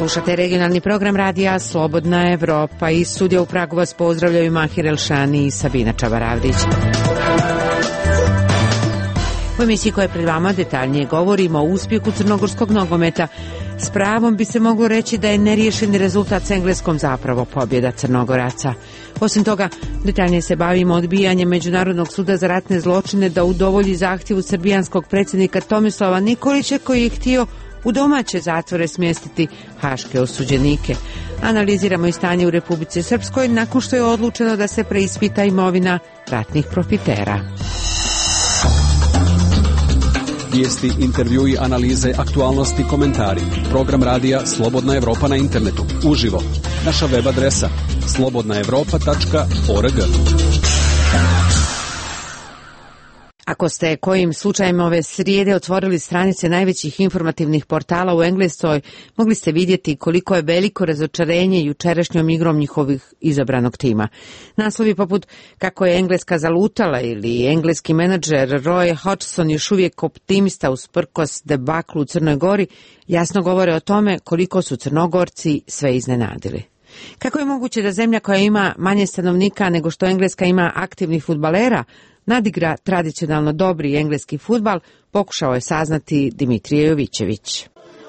Slušate regionalni program radija Slobodna Evropa. Iz studija u Pragu vas pozdravljaju Mahir Elšani i Sabina Čabaravdić. U emisiji koja je pred vama detaljnije govorimo o uspjehu crnogorskog nogometa. S pravom bi se moglo reći da je neriješeni rezultat s Engleskom zapravo pobjeda Crnogoraca. Osim toga, detaljnije se bavimo odbijanjem Međunarodnog suda za ratne zločine da udovolji zahtjevu srbijanskog predsjednika Tomislava Nikolića koji je htio u domaće zatvore smjestiti haške osuđenike. Analiziramo i stanje u Republici Srpskoj nakon što je odlučeno da se preispita imovina ratnih profitera. Vijesti, intervjui, analize, aktualnosti, komentari. Program radija Slobodna Evropa na internetu. Uživo. Naša web adresa slobodnaevropa.org. Ako ste kojim slučajem ove srijede otvorili stranice najvećih informativnih portala u Engleskoj, mogli ste vidjeti koliko je veliko razočarenje jučerašnjom igrom njihovih izabranog tima. Naslovi poput kako je Engleska zalutala ili engleski menadžer Roy Hodgson još uvijek optimista usprkos debaklu u Crnoj Gori jasno govore o tome koliko su Crnogorci sve iznenadili. Kako je moguće da zemlja koja ima manje stanovnika nego što Engleska ima aktivnih fudbalera nadigra tradicionalno dobri engleski fudbal, pokušao je saznati Dimitrije Jovićević.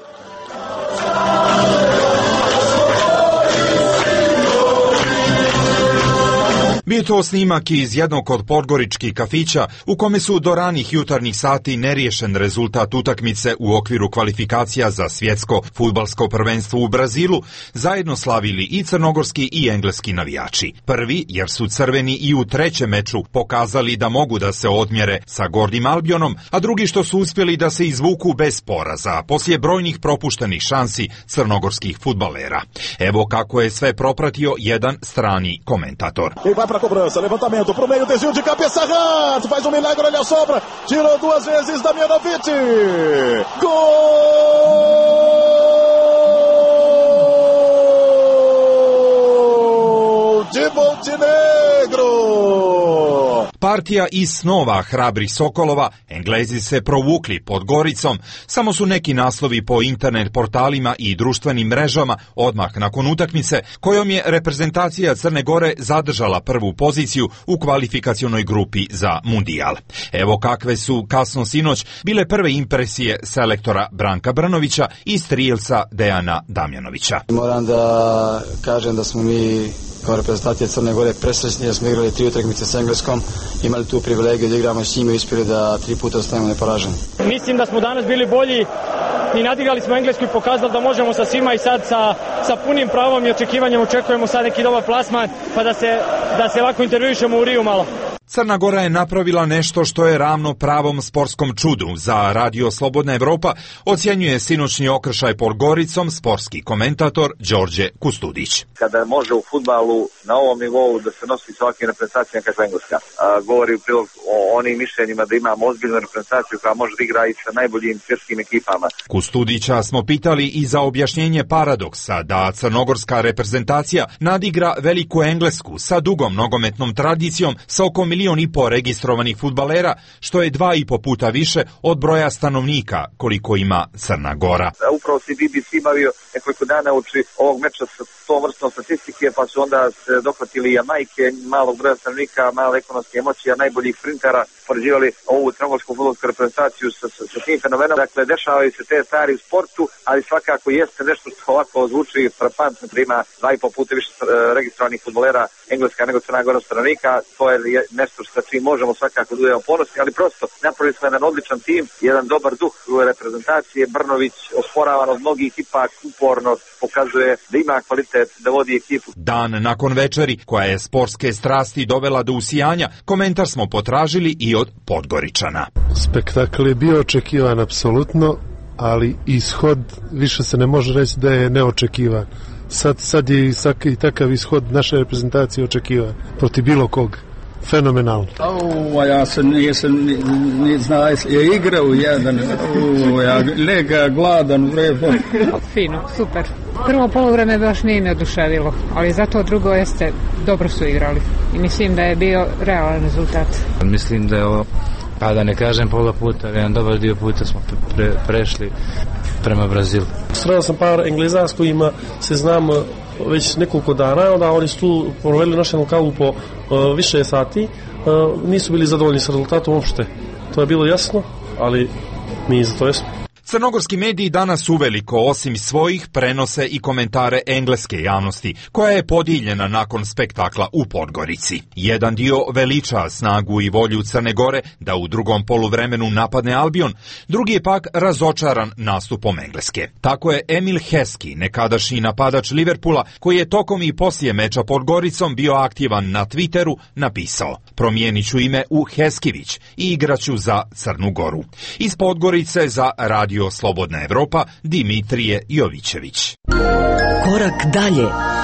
Bio to snimak iz jednog od podgoričkih kafića u kome su do ranih jutarnjih sati neriješen rezultat utakmice u okviru kvalifikacija za svjetsko fudbalsko prvenstvo u Brazilu zajedno slavili i crnogorski i engleski navijači. Prvi jer su crveni i u trećem meču pokazali da mogu da se odmjere sa Gordim Albionom, a drugi što su uspjeli da se izvuku bez poraza poslije brojnih propuštenih šansi crnogorskih fudbalera. Evo kako je sve propratio jedan strani komentator. Cobrança, levantamento pro meio, desvio de cabeça, Rato, faz um milagre, olha a sobra, tirou duas vezes Damjanović, gol de Montenegro! Partija iz snova hrabrih Sokolova, Englezi se provukli pod Goricom, samo su neki naslovi po internet portalima i društvenim mrežama odmah nakon utakmice kojom je reprezentacija Crne Gore zadržala prvu poziciju u kvalifikacionoj grupi za Mundijal. Evo kakve su kasno sinoć bile prve impresije selektora Branka Brnovića i strijelca Dejana Damjanovića. Moram da kažem da smo mi kao reprezentacija Crne Gore presrećni jer smo igrali 3 utakmice s Engleskom, imali tu privilegiju da igramo s njima i uspjeli da 3 puta ostanemo neporaženi. Mislim da smo danas bili bolji i nadigrali smo Englesku i pokazali da možemo sa svima i sad sa punim pravom i očekivanjem očekujemo sad neki dobar plasman pa da se ovako intervjuišemo u Riju malo. Crna Gora je napravila nešto što je ravno pravom sportskom čudu. Za Radio Slobodna Evropa ocjenjuje sinoćni okršaj pod Goricom sportski komentator Đorđe Kustudić. Kada može u fudbalu na ovom nivou da se nosi sa ovakvim reprezentacijama kakva Engleska, govori u prilog o onim mišljenjima da imamo ozbiljnu reprezentaciju koja može da igra i sa najboljim svjetskim ekipama. Kustudića smo pitali i za objašnjenje paradoksa da crnogorska reprezentacija nadigra veliku Englesku sa dugom nogometnom tradicijom sa oko 1,5 miliona registrovanih fudbalera, što je 2,5 puta više od broja stanovnika koliko ima Crna Gora. Upravo si BBC bavio nekoliko dana uči ovog meča sa tom vrstom statistike, pa su onda se dohvatili Jamajke, malog broja stanovnika, male ekonomske moći, najboljih sprintera, poređivali ovu crnogorsku fudbalsku reprezentaciju sa tim fenomenom. Dakle, dešavaju se te stvari u sportu, ali svakako jeste nešto što ovako zvuči frapantno, da ima 2,5 puta više registrovanih fudbalera Engleska nego Crna Gora stanovnika. To je nešto sa čim možemo svakako da budemo ponosni, ali prosto napravili smo jedan odličan tim, jedan dobar duh reprezentacije. Brnović, osporavan od mnogih, ipak uporno pokazuje da ima kvalitet da vodi ekipu. Dan nakon večeri, koja je sportske strasti dovela do usijanja, komentar smo potražili i od Podgoričana. Spektakl je bio očekivan apsolutno, ali ishod više se ne može reći da je neočekivan. Sad je i takav ishod naše reprezentacije očekivan protiv bilo kog. Fenomenalno. Ja se nisam ni znao, je igrao jedan, ja lega gladan u redu. Fino, super. Prvo poluvreme baš nije me oduševilo, ali zato drugo jeste, dobro su igrali i mislim da je bio realan rezultat. Mislim da je ovo, pa da ne kažem pola puta, jedan dobar dio puta smo prešli. prema Brazilu. Sreo sam par Engleza s kojima se znam već nekoliko dana, onda oni su tu proveli našem lokalu po više sati, nisu bili zadovoljni sa rezultatom uopšte. To je bilo jasno, ali mi za to jesmo. Crnogorski mediji danas uveliko, osim svojih, prenose i komentare engleske javnosti, koja je podijeljena nakon spektakla u Podgorici. Jedan dio veliča snagu i volju Crne Gore da u drugom poluvremenu napadne Albion, drugi je pak razočaran nastupom Engleske. Tako je Emil Heskey, nekadašnji napadač Liverpoola, koji je tokom i poslije meča Podgoricom bio aktivan na Twitteru, napisao: promijenit ću ime u Heskivić i igraću za Crnu Goru. Iz Podgorice za Radio Slobodna Evropa, Dimitrije Jovićević. Korak dalje.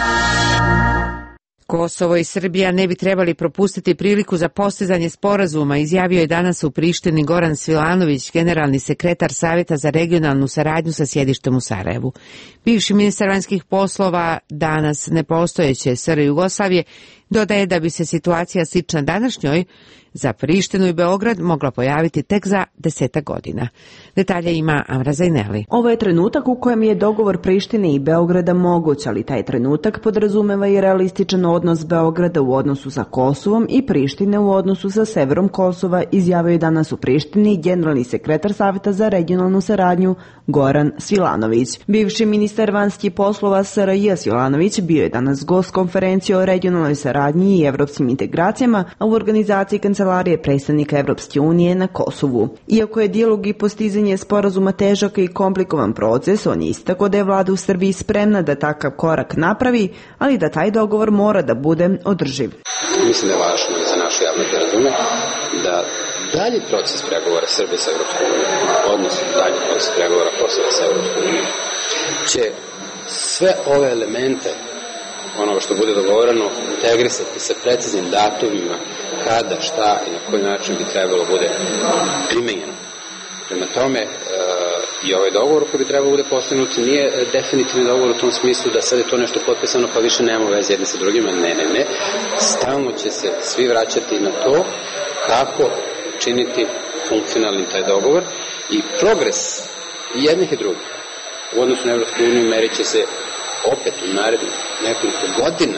Kosovo i Srbija ne bi trebali propustiti priliku za postizanje sporazuma, izjavio je danas u Prištini Goran Svilanović, generalni sekretar Savjeta za regionalnu saradnju sa sjedištem u Sarajevu. Bivši ministar vanjskih poslova danas nepostojeće SR Jugoslavije dodaje da bi se situacija slična današnjoj za Prištinu i Beograd mogla pojaviti tek za 10 godina. Detalje ima Amra Zajneli. Ovo je trenutak u kojem je dogovor Prištine i Beograda moguć, ali taj trenutak podrazumeva i realističan odnos Beograda u odnosu sa Kosovom i Prištine u odnosu sa severom Kosova, izjavio je danas u Prištini generalni sekretar Savjeta za regionalnu saradnju Goran Svilanović. Bivši ministar vanjskih poslova SRJ Svilanović bio je danas gost konferencije o regionalnoj saradnji i evropskim integracijama, a u organizaciji Kancelarije predstavnika Evropske unije na Kosovu. Iako je dijalog i postizanje sporazuma težak i komplikovan proces, on je istakao da je vlada u Srbiji spremna da takav korak napravi, ali da taj dogovor mora da bude održiv. Mislim da je važno za našu javnost da razume da dalji proces pregovora Srbije sa Evropskom unijom, odnosno dalji proces pregovora Kosova sa Evropskom unijom, će sve ove elemente onoga što bude dogovoreno integrisati sa preciznim datumima kada, šta i na koji način bi trebalo bude primenjeno. Prema tome, i ovaj dogovor koji bi trebalo bude postignut nije definitivni dogovor u tom smislu da sad je to nešto potpisano pa više nema veze jedni sa drugima. Ne. Stalno će se svi vraćati na to kako činiti funkcionalnim taj dogovor i progres i jednih i drugih u odnosu na Evropsku uniju merit će se opet u narednih nekoliko godina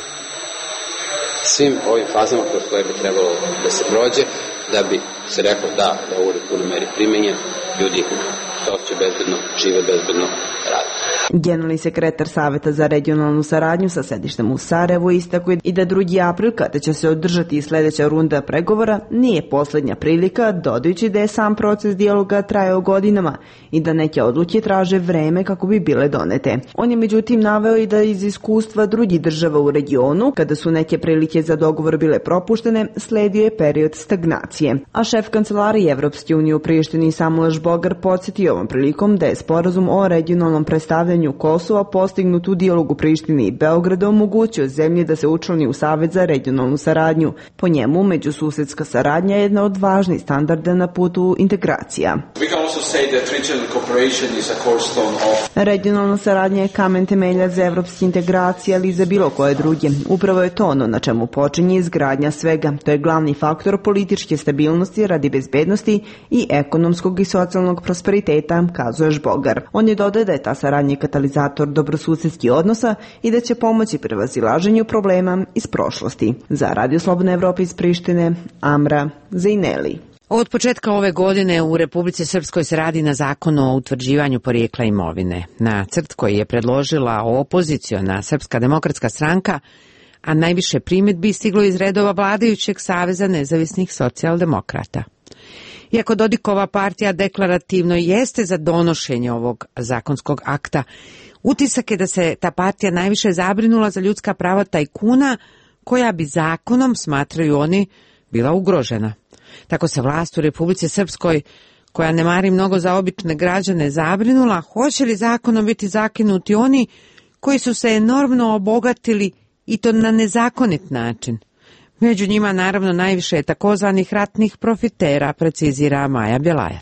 svim ovim fazama kroz koje bi trebalo da se prođe da bi se reklo da ovo je u punoj meri primenjen, ljudi to će bezbedno, žive bezbedno, rade. Generalni sekretar Saveta za regionalnu saradnju sa sedištem u Sarajevu istakuje i da 2. april, kada će se održati i sledeća runda pregovora, nije poslednja prilika, dodajući da je sam proces dijaloga trajao godinama i da neke odluke traže vreme kako bi bile donete. On je međutim naveo i da iz iskustva drugih država u regionu, kada su neke prilike za dogovor bile propuštene, sledio je period stagnacije. A šef kancelarije Evropske unije u Prištini Samuel Žbogar podsjetio ovom prilikom da je sporazum o regionalnom predstavljanju Kosova postignut u dijalogu Prištine i Beograda omogućio zemlji da se učlani u Savet za regionalnu saradnju. Po njemu, međususedska saradnja je jedna od važnih standarda na putu integracija. Regionalna saradnja je kamen temelja za evropske integracije, ali i za bilo koje druge. Upravo je to ono na čemu počinje izgradnja svega. To je glavni faktor političke stabilnosti radi bezbednosti i ekonomskog i socijalnog prosperiteta, kazuje Žbogar. On je dodao da je ta saradnja katalizator dobrosusedskih odnosa i da će pomoći prevazilaženju problema iz prošlosti. Za Radio Slobodna Evropa iz Prištine, Amra Zajneli. Od početka ove godine u Republici Srpskoj se radi na zakonu o utvrđivanju porijekla imovine. Nacrt koji je predložila opoziciona Srpska demokratska stranka, a najviše primjedbi stiglo iz redova vladajućeg Saveza nezavisnih socijaldemokrata. Iako Dodikova partija deklarativno jeste za donošenje ovog zakonskog akta, utisak je da se ta partija najviše zabrinula za ljudska prava tajkuna, koja bi zakonom, smatraju oni, bila ugrožena. Tako se vlast u Republici Srpskoj, koja ne mari mnogo za obične građane, zabrinula hoće li zakonom biti zakinuti oni koji su se enormno obogatili i to na nezakonit način. Među njima naravno najviše je takozvanih ratnih profitera, precizira Maja Bjelajac.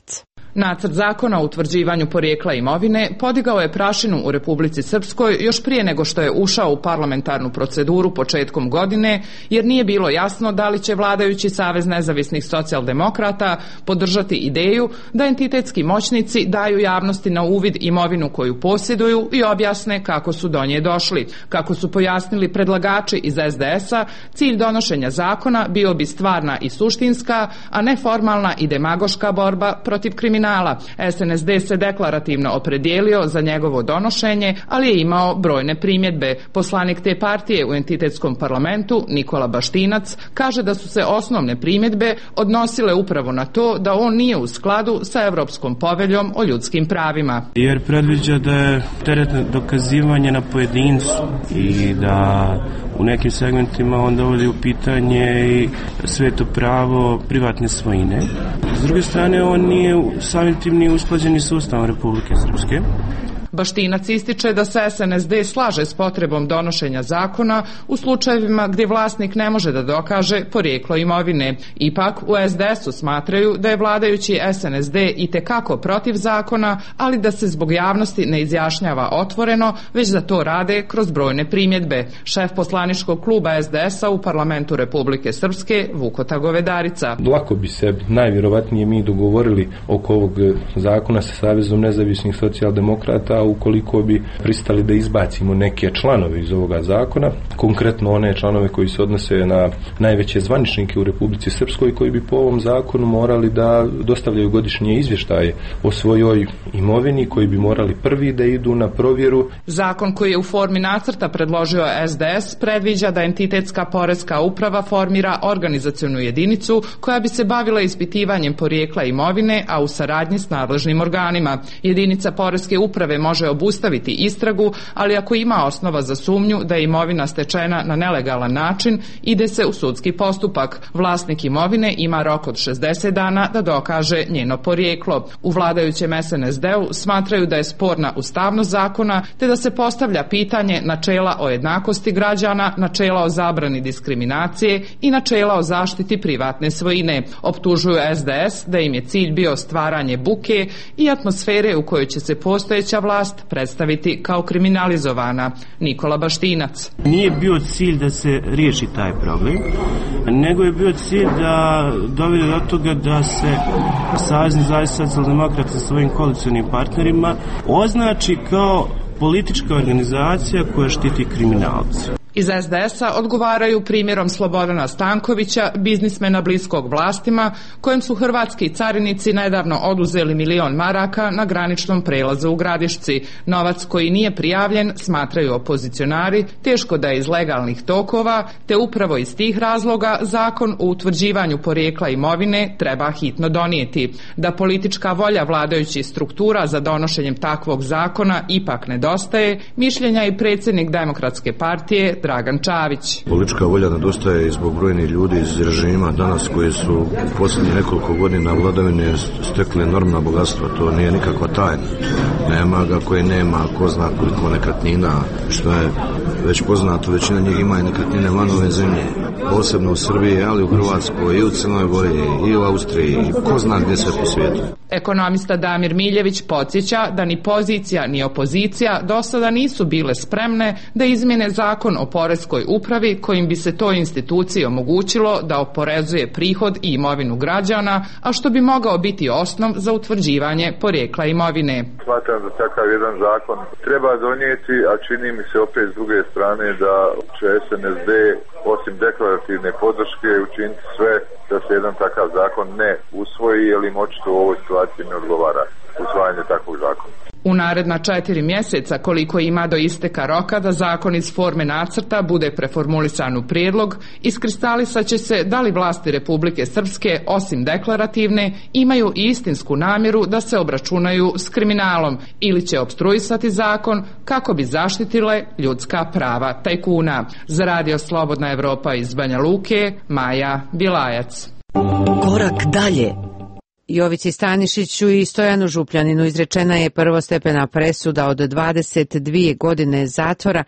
Nacrt zakona o utvrđivanju porijekla imovine podigao je prašinu u Republici Srpskoj još prije nego što je ušao u parlamentarnu proceduru početkom godine, jer nije bilo jasno da li će vladajući Savez nezavisnih socijaldemokrata podržati ideju da entitetski moćnici daju javnosti na uvid imovinu koju posjeduju i objasne kako su do nje došli. Kako su pojasnili predlagači iz SDS-a, cilj donošenja zakona bio bi stvarna i suštinska, a ne formalna i demagoška borba protiv kriminala. SNSD se deklarativno opredijelio za njegovo donošenje, ali je imao brojne primjedbe. Poslanik te partije u entitetskom parlamentu, Nikola Baštinac, kaže da su se osnovne primjedbe odnosile upravo na to da on nije u skladu sa Evropskom poveljom o ljudskim pravima. Jer predviđa da je teret dokazivanje na pojedincu i da u nekim segmentima on dovodi u pitanje i sveto pravo privatne svojine. S druge strane, on nije samim tim nije usklađeni s Ustavom Republike Srpske. Baštinac ističe da se SNSD slaže s potrebom donošenja zakona u slučajevima gdje vlasnik ne može da dokaže porijeklo imovine. Ipak u SDS-u smatraju da je vladajući SNSD itekako protiv zakona, ali da se zbog javnosti ne izjašnjava otvoreno, već da to rade kroz brojne primjedbe. Šef poslaničkog kluba SDS-a u parlamentu Republike Srpske, Vukota Govedarica. Lako bi se najvjerovatnije mi dogovorili oko ovog zakona sa Savezom nezavisnih socijaldemokrata ukoliko bi pristali da izbacimo neke članove iz ovoga zakona, konkretno one članove koji se odnose na najveće zvaničnike u Republici Srpskoj, koji bi po ovom zakonu morali da dostavljaju godišnje izvještaje o svojoj imovini, koji bi morali prvi da idu na provjeru. Zakon koji je u formi nacrta predložio SDS predviđa da entitetska poreska uprava formira organizacionu jedinicu koja bi se bavila ispitivanjem porijekla imovine, a u saradnji s nadležnim organima. Jedinica poreske uprave može obustaviti istragu, ali ako ima osnova za sumnju da je imovina stečena na nelegalan način, ide se u sudski postupak. Vlasnik imovine ima rok od 60 dana da dokaže njeno porijeklo. U vladajućem SNSD-u smatraju da je sporna ustavnost zakona, te da se postavlja pitanje načela o jednakosti građana, načela o zabrani diskriminacije i načela o zaštiti privatne svojine. Optužuju SDS da im je cilj bio stvaranje buke i atmosfere u kojoj će se postojeća vlast predstaviti kao kriminalizovana. Nikola Baštinac. Nije bio cilj da se riješi taj problem, nego je bio cilj da dovede do toga da se Savez nezavisnih socijaldemokrata sa svojim koalicionim partnerima označi kao politička organizacija koja štiti kriminalce. Iz SDS-a odgovaraju primjerom Slobodana Stankovića, biznismena bliskog vlastima, kojem su hrvatski carinici nedavno oduzeli 1.000.000 maraka na graničnom prelazu u Gradišci. Novac koji nije prijavljen, smatraju opozicionari, teško da je iz legalnih tokova, te upravo iz tih razloga zakon o utvrđivanju porijekla imovine treba hitno donijeti. Da politička volja vladajućih struktura za donošenjem takvog zakona ipak nedostaje, mišljenja i predsjednik Demokratske partije Dragan Čavić. Politička volja nedostaje i zbog brojnih ljudi iz režima danas koji su u posljednjih nekoliko godina vladavine stekli enormna bogatstva. To nije nikakva tajna. Nema ga koji nema, ko zna koliko nekretnina, što je već poznato, većina njih ima i nekretnine van ove zemlje. Posebno u Srbiji, ali u Hrvatskoj i u Crnoj Gori i u Austriji, ko zna gdje sve po svijetu. Ekonomista Damir Miljević podsjeća da ni pozicija ni opozicija do sada nisu bile spremne da izmjene zakon o poreskoj upravi kojim bi se toj instituciji omogućilo da oporezuje prihod i imovinu građana, a što bi mogao biti osnov za utvrđivanje porijekla imovine. Smatram da takav jedan zakon treba donijeti, a čini mi se opet s druge strane da će SNSD osim deklarativne podrške učiniti sve da se jedan takav zakon ne usvoji, jer im očito u ovoj situaciji ne odgovara usvajanje takvog zakona. U naredna 4 mjeseca, koliko ima do isteka roka da zakon iz forme nacrta bude preformulisan u prijedlog, iskristalisat će se da li vlasti Republike Srpske, osim deklarativne, imaju i istinsku namjeru da se obračunaju s kriminalom ili će opstruisati zakon kako bi zaštitile ljudska prava tajkuna. Za Radio Slobodna Evropa iz Banja Luke, Maja Bilajac. Korak dalje. Jovici Stanišiću i Stojanu Župljaninu izrečena je prvostepena presuda od 22 godine zatvora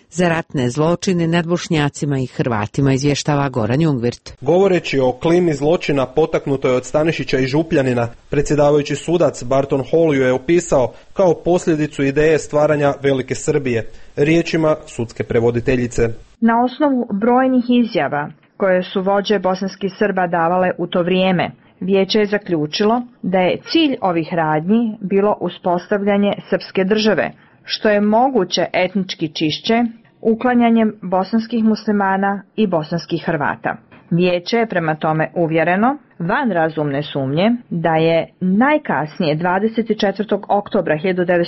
za ratne zločine nad Bošnjacima i Hrvatima, izvještava Goran Jungwirth. Govoreći o klimi zločina potaknutoj od Stanišića i Župljanina, predsjedavajući sudac Barton Hall ju je opisao kao posljedicu ideje stvaranja Velike Srbije, riječima sudske prevoditeljice. Na osnovu brojnih izjava koje su vođe bosanskih Srba davale u to vrijeme, Vijeće je zaključilo da je cilj ovih radnji bilo uspostavljanje srpske države, što je moguće etnički čišće, uklanjanjem bosanskih muslimana i bosanskih Hrvata. Vijeće je prema tome uvjereno, van razumne sumnje, da je najkasnije 24. oktobra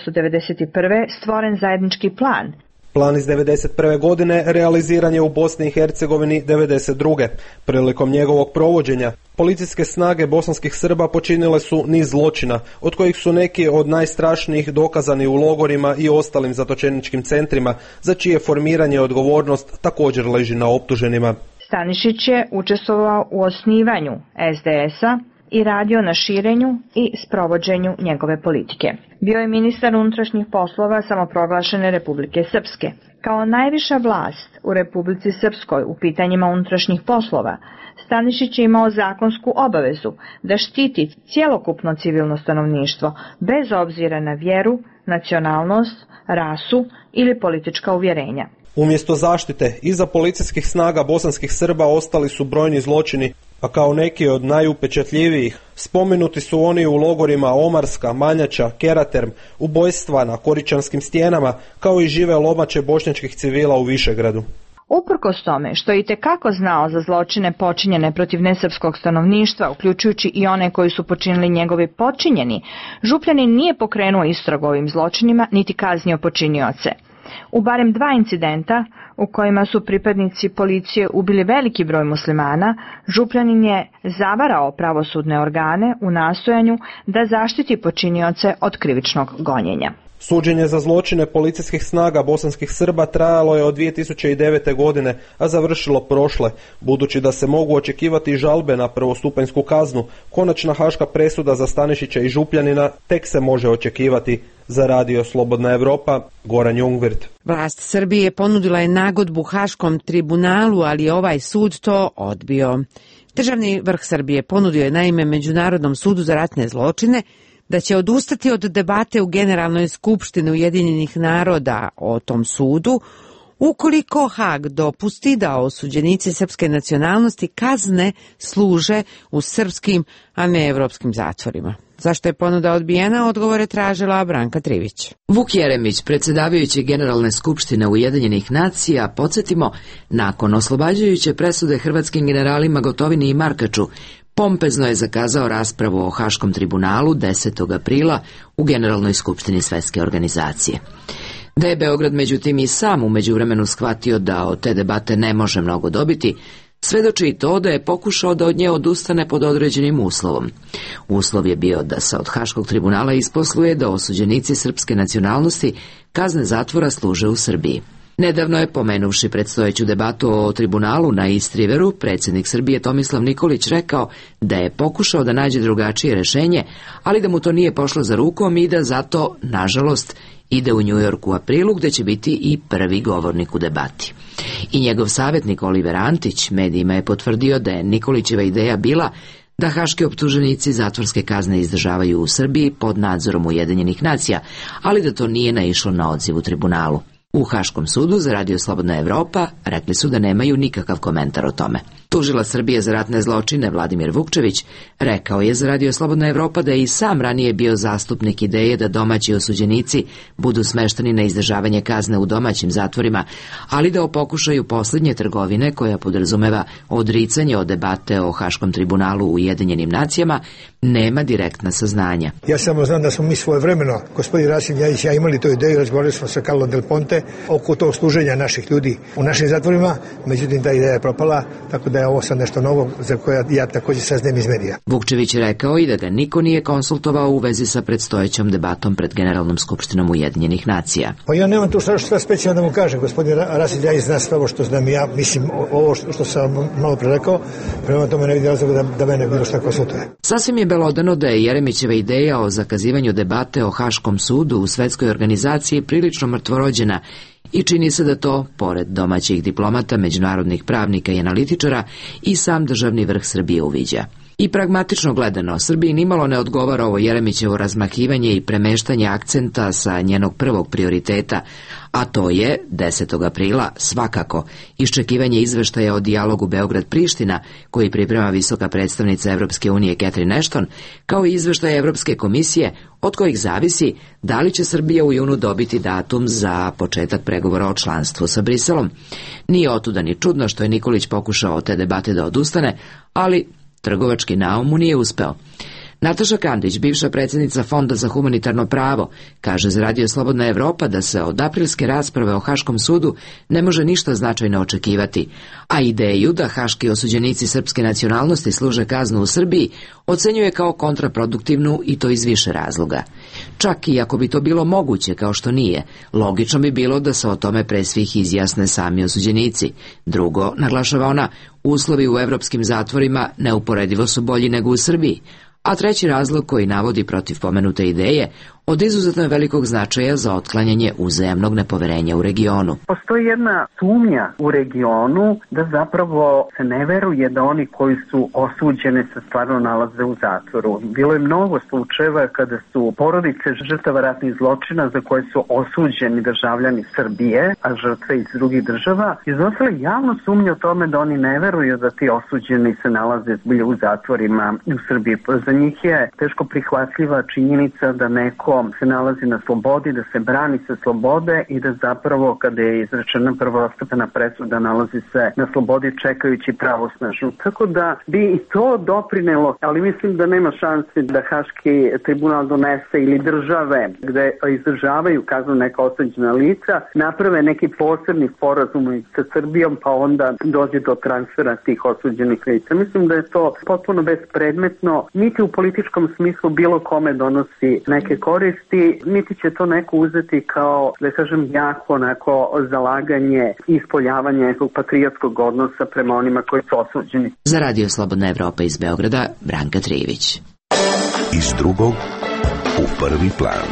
1991. stvoren zajednički plan. Plan iz 1991. godine realiziran je u Bosni i Hercegovini 1992. Prilikom njegovog provođenja, policijske snage bosanskih Srba počinile su niz zločina, od kojih su neki od najstrašnijih dokazani u logorima i ostalim zatočeničkim centrima, za čije formiranje odgovornost također leži na optuženima. Stanišić je učestvovao u osnivanju SDS-a i radio na širenju i sprovođenju njegove politike. Bio je ministar unutrašnjih poslova samoproglašene Republike Srpske. Kao najviša vlast u Republici Srpskoj u pitanjima unutrašnjih poslova, Stanišić je imao zakonsku obavezu da štiti cjelokupno civilno stanovništvo, bez obzira na vjeru, nacionalnost, rasu ili politička uvjerenja. Umjesto zaštite, iza policijskih snaga bosanskih Srba ostali su brojni zločini, a kao neki od najupečatljivijih spomenuti su oni u logorima Omarska, Manjača, Keraterm, ubojstva na Koričanskim stijenama, kao i žive lomače bošnjačkih civila u Višegradu. Uprkos tome što je itekako znao za zločine počinjene protiv nesrpskog stanovništva, uključujući i one koji su počinili njegovi podčinjeni, Župljanin nije pokrenuo istragu ovim zločinima niti kaznio počinioce. U barem 2 incidenta u kojima su pripadnici policije ubili veliki broj muslimana, Župljanin je zavarao pravosudne organe u nastojanju da zaštiti počinioce od krivičnog gonjenja. Suđenje za zločine policijskih snaga bosanskih Srba trajalo je od 2009. godine, a završilo prošle. Budući da se mogu očekivati žalbe na prvostupanjsku kaznu, konačna haška presuda za Stanišića i Župljanina tek se može očekivati. Za Radio Slobodna Evropa, Goran Jungwirth. Vlast Srbije ponudila je nagodbu Haškom tribunalu, ali je ovaj sud to odbio. Državni vrh Srbije ponudio je naime Međunarodnom sudu za ratne zločine da će odustati od debate u Generalnoj skupštini Ujedinjenih naroda o tom sudu, ukoliko Hag dopusti da osuđenici srpske nacionalnosti kazne služe u srpskim, a ne evropskim zatvorima. Zašto je ponuda odbijena, odgovore tražila Branka Trivić. Vuk Jeremić, predsjedavajući Generalne skupštine Ujedinjenih nacija, podsjetimo, nakon oslobađajuće presude hrvatskim generalima Gotovini i Markaču, pompezno je zakazao raspravu o Haškom tribunalu 10. aprila u Generalnoj skupštini Svjetske organizacije. Da je Beograd međutim i sam u međuvremenu shvatio da od te debate ne može mnogo dobiti, svedoči i to da je pokušao da od nje odustane pod određenim uslovom. Uslov je bio da se od Haškog tribunala isposluje da osuđenici srpske nacionalnosti kazne zatvora služe u Srbiji. Nedavno je, pomenuvši predstojeću debatu o tribunalu na Istriveru, predsjednik Srbije Tomislav Nikolić rekao da je pokušao da nađe drugačije rješenje, ali da mu to nije pošlo za rukom i da zato, nažalost, ide u New York u aprilu, gdje će biti i prvi govornik u debati. I njegov savjetnik Oliver Antić medijima je potvrdio da je Nikolićeva ideja bila da haški optuženici zatvorske kazne izdržavaju u Srbiji pod nadzorom Ujedinjenih nacija, ali da to nije naišlo na odziv u tribunalu. U Haškom sudu za Radio Slobodna Evropa rekli su da nemaju nikakav komentar o tome. Tužilac Srbije za ratne zločine Vladimir Vukčević rekao je za Radio Slobodna Evropa da je i sam ranije bio zastupnik ideje da domaći osuđenici budu smešteni na izdržavanje kazne u domaćim zatvorima, ali da o pokušaju posljednje trgovine koja podrazumeva odricanje od debate o Haškom tribunalu u Ujedinjenim nacijama nema direktna saznanja. Ja samo znam da smo mi svojevremeno, gospodin Rasim Ljajić i ja, imali tu ideju, razgovarali smo sa Carlo Del Ponte oko tog služenja naših ljudi u našim zatvorima, međutim ta ideja je propala, tako da je ovo sad nešto novo za koje ja također saznajem iz medija. Vukčević je rekao i da ga niko nije konsultovao u vezi sa predstojećom debatom pred Generalnom skupštinom Ujedinjenih nacija. Pa ja nemam tu šta specijalno da mu kažem, gospodin Rasim Ljajić zna sve ovo što znam i ja, mislim ovo što sam malo pre rekao, prema tome ne vidim razloga da mene bilo šta konsultuje. Sasvim je belodano da je Jeremićeva ideja o zakazivanju debate o Haškom sudu u Svetskoj organizaciji prilično mrtvorođena I čini se da to, pored domaćih diplomata, međunarodnih pravnika i analitičara, i sam državni vrh Srbije uviđa. I pragmatično gledano, Srbiji nimalo ne odgovara ovo Jeremićevo razmahivanje i premeštanje akcenta sa njenog prvog prioriteta, a to je, 10. aprila, svakako, iščekivanje izveštaja o dijalogu Beograd-Priština, koji priprema visoka predstavnica Evropske unije Catherine Ashton, kao i izveštaje Evropske komisije, od kojih zavisi da li će Srbija u junu dobiti datum za početak pregovora o članstvu sa Briselom. Nije otuda ni čudno što je Nikolić pokušao od te debate da odustane, ali trgovački naum mu nije uspeo. Nataša Kandić, bivša predsjednica Fonda za humanitarno pravo, kaže za Radio Slobodna Evropa da se od aprilske rasprave o Haškom sudu ne može ništa značajno očekivati, a ideju da haški osuđenici srpske nacionalnosti služe kaznu u Srbiji ocenjuje kao kontraproduktivnu i to iz više razloga. Čak i ako bi to bilo moguće, kao što nije, logično bi bilo da se o tome pre svih izjasne sami osuđenici. Drugo, naglašava ona, uslovi u evropskim zatvorima neuporedivo su bolji nego u Srbiji. A treći razlog koji navodi protiv pomenute ideje, od izuzetno velikog značaja za otklanjanje uzajamnog nepoverenja u regionu. Postoji jedna sumnja u regionu da zapravo se ne veruje da oni koji su osuđeni se stvarno nalaze u zatvoru. Bilo je mnogo slučajeva kada su porodice žrtava ratnih zločina za koje su osuđeni državljani Srbije, a žrtve iz drugih država, iznosile javnu sumnju o tome da oni ne veruju da ti osuđeni se nalaze u zatvorima u Srbiji. Za njih je teško prihvatljiva činjenica da neko se nalazi na slobodi, da se brani sa slobode i da zapravo kada je izrečena prvostepena presuda nalazi se na slobodi čekajući pravosnažnu. Tako da bi i to doprinelo, ali mislim da nema šanse da Haški tribunal donese ili države gde izdržavaju kaznu neka osuđena lica naprave neki posebni sporazum sa Srbijom pa onda dođe do transfera tih osuđenih lica. Mislim da je to potpuno bespredmetno, niti u političkom smislu bilo kome donosi neke koristi, niti će to neko uzeti kao, da kažem, jako onako zalaganje i ispoljavanje nekog patriotskog odnosa prema onima koji su osuđeni. Za Radio Slobodna Evropa iz Beograda, Branka Trijević. Iz drugog u prvi plan.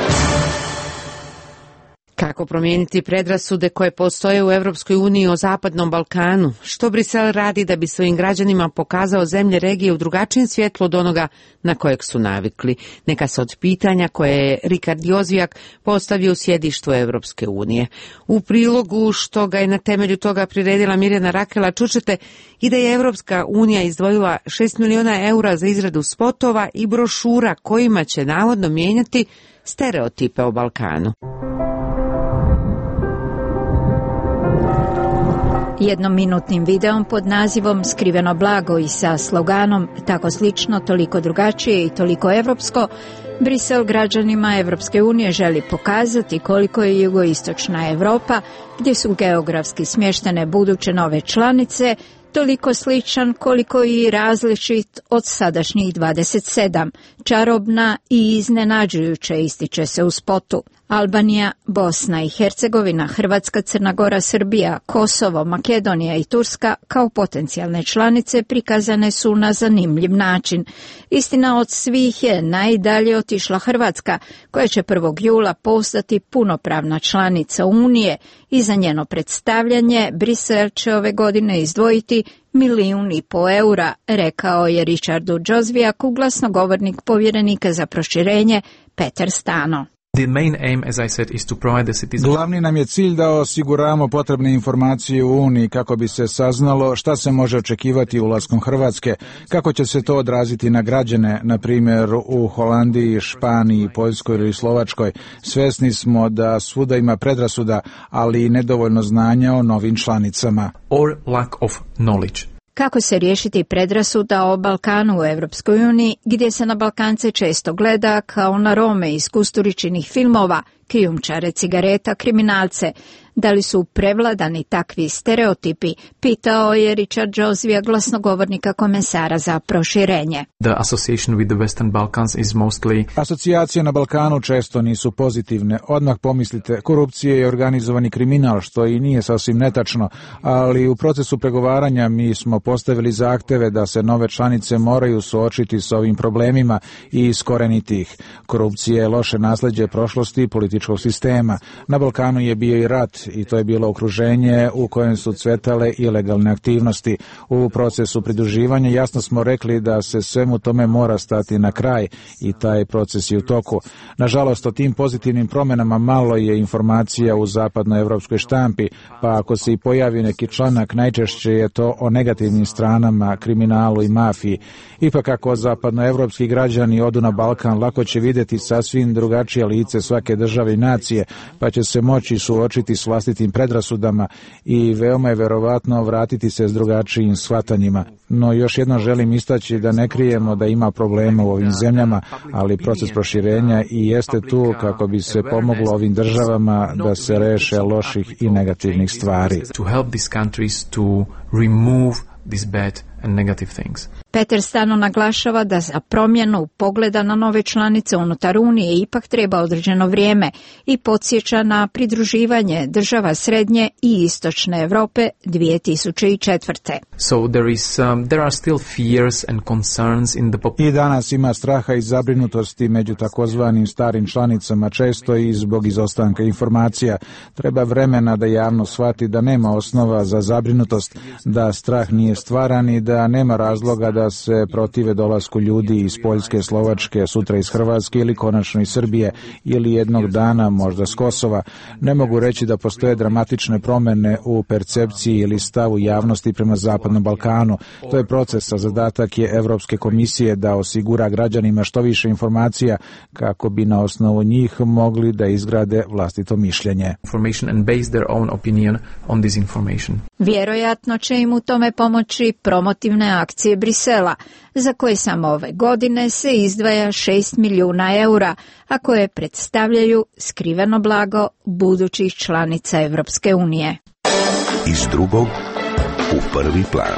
Kako promijeniti predrasude koje postoje u Evropskoj uniji o Zapadnom Balkanu? Što Brisel radi da bi svojim građanima pokazao zemlje regije u drugačijem svjetlu od onoga na kojeg su navikli? Neka se od pitanja koje je Rikard Jozvijak postavio u sjedištu Evropske unije. U prilogu što ga je na temelju toga priredila Mirjana Rakela čućete i da je Evropska unija izdvojila 6 miliona eura za izradu spotova i brošura kojima će navodno mijenjati stereotipe o Balkanu. Jednominutnim videom pod nazivom Skriveno blago i sa sloganom Tako slično, toliko drugačije i toliko evropsko, Brisel građanima Evropske unije želi pokazati koliko je jugoistočna Evropa, gdje su geografski smještene buduće nove članice, toliko sličan koliko i različit od sadašnjih 27, čarobna i iznenađujuće, ističe se u spotu. Albanija, Bosna i Hercegovina, Hrvatska, Crna Gora, Srbija, Kosovo, Makedonija i Turska kao potencijalne članice prikazane su na zanimljiv način. Istina, od svih je najdalje otišla Hrvatska, koja će 1. jula postati punopravna članica Unije i za njeno predstavljanje Brisel će ove godine izdvojiti 1,5 milijuna eura, rekao je Richardu Jozvijaku, glasnogovornik povjerenika za proširenje Petar Stano. Glavni nam je cilj da osiguramo potrebne informacije u Uniji kako bi se saznalo šta se može očekivati ulaskom Hrvatske, kako će se to odraziti na građane, na primjer u Holandiji, Španiji, Poljskoj ili Slovačkoj. Svjesni smo da svuda ima predrasuda, ali i nedovoljno znanja o novim članicama. Or lack of knowledge. Kako se riješiti predrasuda o Balkanu u Evropskoj uniji, gdje se na Balkance često gleda kao na Rome iz Kusturičinih filmova, krijumčare cigareta, kriminalce? Da li su prevladani takvi stereotipi, pitao je Richard Jozvija, glasnogovornika komesara za proširenje. Asocijacije na Balkanu često nisu pozitivne. Odmah pomislite korupcije i organizovani kriminal, što i nije sasvim netačno, ali u procesu pregovaranja mi smo postavili zahteve da se nove članice moraju suočiti s ovim problemima i iskoreniti ih. Korupcija je loše nasljeđe prošlosti, političke političkog sistema. Na Balkanu je bio i rat i to je bilo okruženje u kojem su cvetale ilegalne aktivnosti. U procesu pridruživanja jasno smo rekli da se svemu tome mora stati na kraj i taj proces je u toku. Nažalost, o tim pozitivnim promjenama malo je informacija u zapadnoevropskoj štampi, pa ako se i pojavi neki članak, najčešće je to o negativnim stranama, kriminalu i mafiji. Ipak ako zapadnoevropski građani odu na Balkan, lako će vidjeti sasvim drugačije lice svake države i nacije, pa će se moći suočiti s vlastitim predrasudama i veoma je verovatno vratiti se s drugačijim shvatanjima. No još jednom želim istaći da ne krijemo da ima problema u ovim zemljama, ali proces proširenja i jeste tu kako bi se pomoglo ovim državama da se reše loših i negativnih stvari. Peter Stano naglašava da za promjenu pogleda na nove članice unutar Unije ipak treba određeno vrijeme i podsjeća na pridruživanje država Srednje i Istočne Europe 2004. I danas ima straha i zabrinutosti među takozvanim starim članicama, često i zbog izostanka informacija. Treba vremena da javno shvati da nema osnova za zabrinutost, da strah nije stvaran i da nema razloga da se protive dolasku ljudi iz Poljske, Slovačke, sutra iz Hrvatske ili konačno iz Srbije ili jednog dana možda s Kosova. Ne mogu reći da postoje dramatične promjene u percepciji ili stavu javnosti prema Zapadnom Balkanu. To je proces, a zadatak je Evropske komisije da osigura građanima što više informacija kako bi na osnovu njih mogli da izgrade vlastito mišljenje. Vjerojatno će im u tome pomoći promotivne akcije Brisela, za koje samo ove godine se izdvaja 6 milijuna eura, a koje predstavljaju skriveno blago budućih članica Evropske unije. Iz drugog u prvi plan.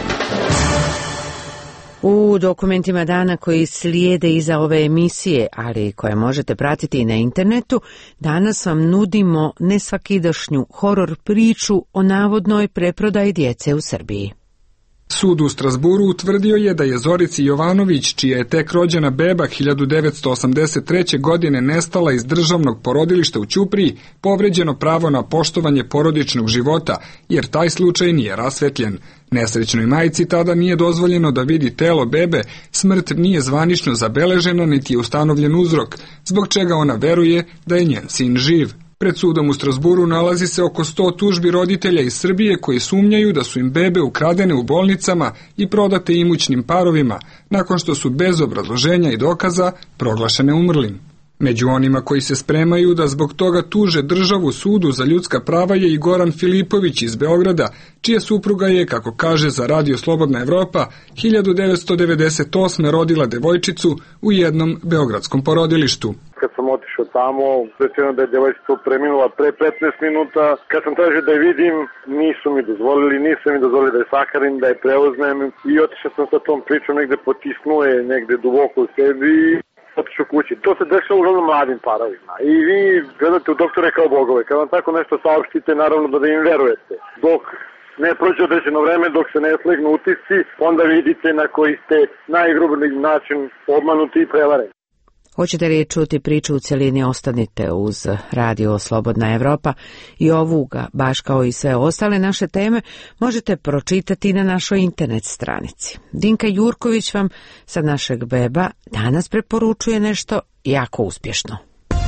U dokumentima dana koji slijede iza ove emisije, ali koje možete pratiti i na internetu, danas vam nudimo nesvakidašnju horor priču o navodnoj preprodaji djece u Srbiji. Sud u Strasburu utvrdio je da je Zorici Jovanović, čija je tek rođena beba 1983. godine nestala iz državnog porodilišta u Ćupriji, povređeno pravo na poštovanje porodičnog života, jer taj slučaj nije rasvetljen. Nesrećnoj majci tada nije dozvoljeno da vidi telo bebe, smrt nije zvanično zabeležena niti je ustanovljen uzrok, zbog čega ona veruje da je njen sin živ. Pred sudom u Strasburu nalazi se oko 100 tužbi roditelja iz Srbije koji sumnjaju da su im bebe ukradene u bolnicama i prodate imućnim parovima, nakon što su bez obrazloženja i dokaza proglašene umrlim. Među onima koji se spremaju da zbog toga tuže državu sudu za ljudska prava je i Goran Filipović iz Beograda, čija supruga je, kako kaže za Radio Slobodna Evropa, 1998. rodila devojčicu u jednom beogradskom porodilištu. Kad sam otišao tamo, rečeno da je devojčica preminula pre 15 minuta. Kad sam tražio da je vidim, nisu mi dozvolili da je sakarim, da je preuzmem i otišao sam sa tom pričom negde potisnuo je negde duboko u sebi i otišao kući. To se dešava uglavnom mladim parovima i vi gledate u doktore kao bogove. Kad vam tako nešto saopštite, naravno da im verujete. Dok ne prođe određeno vreme, dok se ne slegnu utisci, onda vidite na koji ste najgrublji način obmanuti i prevareni. Hoćete li čuti priču u cjelini, ostanite uz Radio Slobodna Evropa i ovuga, baš kao i sve ostale naše teme, možete pročitati na našoj internet stranici. Dinka Jurković vam sa našeg weba danas preporučuje nešto jako uspješno.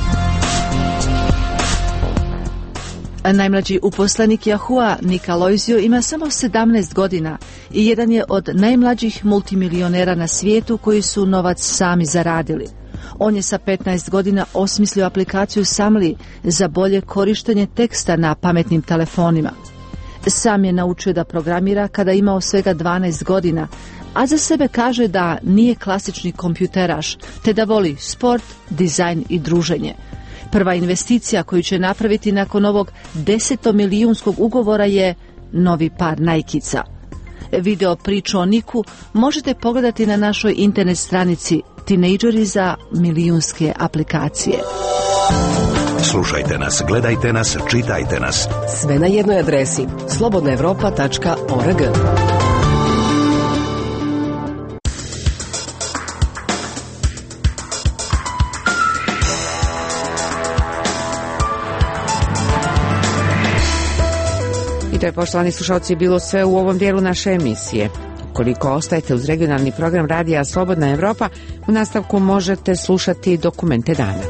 Najmlađi uposlenik Yahoo, Nika Loizio, ima samo 17 godina i jedan je od najmlađih multimilionera na svijetu koji su novac sami zaradili. On je sa 15 godina osmislio aplikaciju Samli za bolje korištenje teksta na pametnim telefonima. Sam je naučio da programira kada imao svega 12 godina, a za sebe kaže da nije klasični kompjuteraš, te da voli sport, dizajn i druženje. Prva investicija koju će napraviti nakon ovog 10-milijunskog ugovora je novi par Nike'ica. Video priču o Niku možete pogledati na našoj internet stranici Tinejdžeri za milijunske aplikacije. Slušajte nas, gledajte nas, čitajte nas. Sve na jednoj adresi slobodnaevropa.org. to je, poštovani slušalci, bilo sve u ovom dijelu naše emisije. Ukoliko ostajete uz regionalni program radija Slobodna Evropa, u nastavku možete slušati dokumente dana.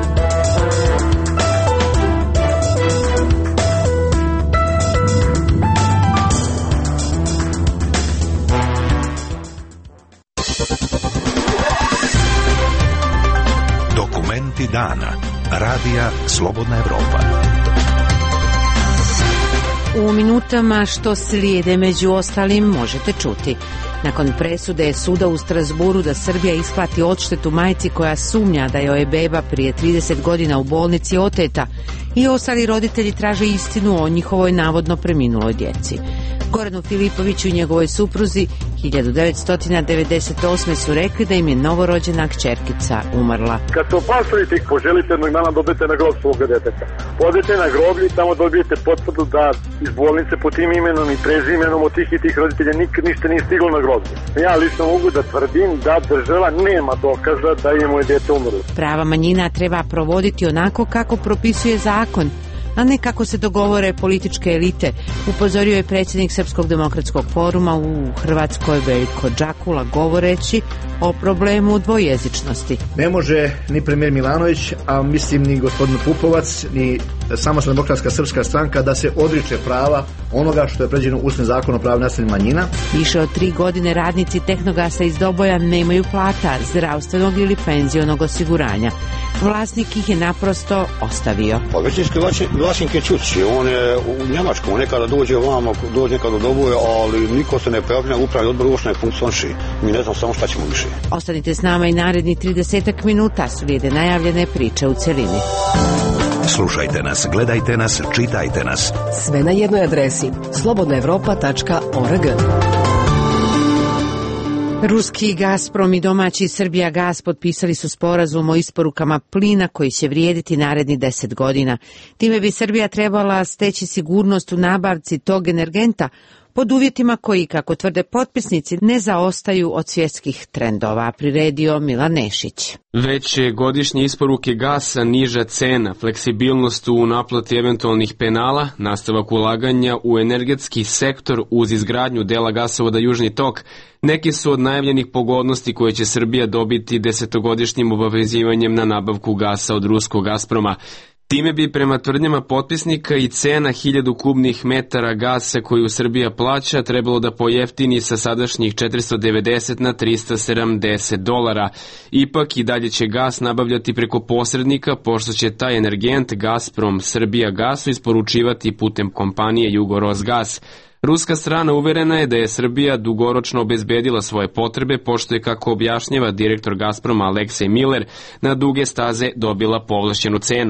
Dokumenti dana. Radija Slobodna Evropa. U minutama što slijede među ostalim možete čuti. Nakon presude suda u Strasburu da Srbija isplati odštetu majci koja sumnja da joj je beba prije 30 godina u bolnici oteta, i ostali roditelji traže istinu o njihovoj navodno preminuloj djeci. Goranu Filipoviću i njegovoj supruzi 1998. su rekli da im je novorođena kćerkica umrla. Kad se opasujete ih poželite jednog dana dobijete na grob svoga deteta. Odete na groblje i tamo dobijete potvrdu da iz bolnice po tim imenom i prezimenom od tih roditelja nikad ništa nije stiglo na groblje. Ja lično mogu da tvrdim da država nema dokaza da je moje dete umrlo. Prava manjina treba provoditi onako kako propisuje zakon, a ne kako se dogovore političke elite, upozorio je predsjednik Srpskog demokratskog foruma u Hrvatskoj Veljko Džakula govoreći o problemu dvojezičnosti. Ne može ni premijer Milanović, a mislim ni gospodin Pupovac, ni Samostalna demokratska srpska stranka da se odriče prava onoga što je predviđeno Ustavnim zakonom o pravu nacionalnih manjina. Više od 3 godine radnici Tehnogasa iz Doboja nemaju plata, zdravstvenog ili penzionog osiguranja. Vlasnik ih je naprosto ostavio. Pa većinski vlasnik je Čučić, on je u Njemačkom, on nekada dođe ovamo, dođe nekada do Doboja, ali niko se ne pojavlja, upravi odbor uopšte ne funkcioniše. Mi ne znam samo šta ćemo više. Ostanite s nama i naredni 30 minuta, slijede najavljene priče u celini. Slušajte nas, gledajte nas, čitajte nas. Sve na jednoj adresi slobodnaevropa.org. Ruski Gazprom i domaći Srbijagas potpisali su sporazum o isporukama plina koji će vrijediti naredni 10 godina. Time bi Srbija trebala steći sigurnost u nabavci tog energenta pod uvjetima koji, kako tvrde potpisnici, ne zaostaju od svjetskih trendova, priredio Milan Nešić. Veće godišnje isporuke gasa, niža cena, fleksibilnost u naplati eventualnih penala, nastavak ulaganja u energetski sektor uz izgradnju dela gasovoda Južni tok, neki su od najavljenih pogodnosti koje će Srbija dobiti 10-godišnjim obavezivanjem na nabavku gasa od ruskog Gazproma. Time bi prema tvrdnjama potpisnika i cena 1000 kubnih metara gasa koju Srbija plaća trebalo da pojeftini sa sadašnjih $490 na $370. Ipak i dalje će gas nabavljati preko posrednika, pošto će taj energent Gazprom Srbijagasu isporučivati putem kompanije Jugorosgas. Ruska strana uverena je da je Srbija dugoročno obezbedila svoje potrebe, pošto je, kako objašnjava direktor Gazproma Aleksej Miller, na duge staze dobila povlašćenu cenu.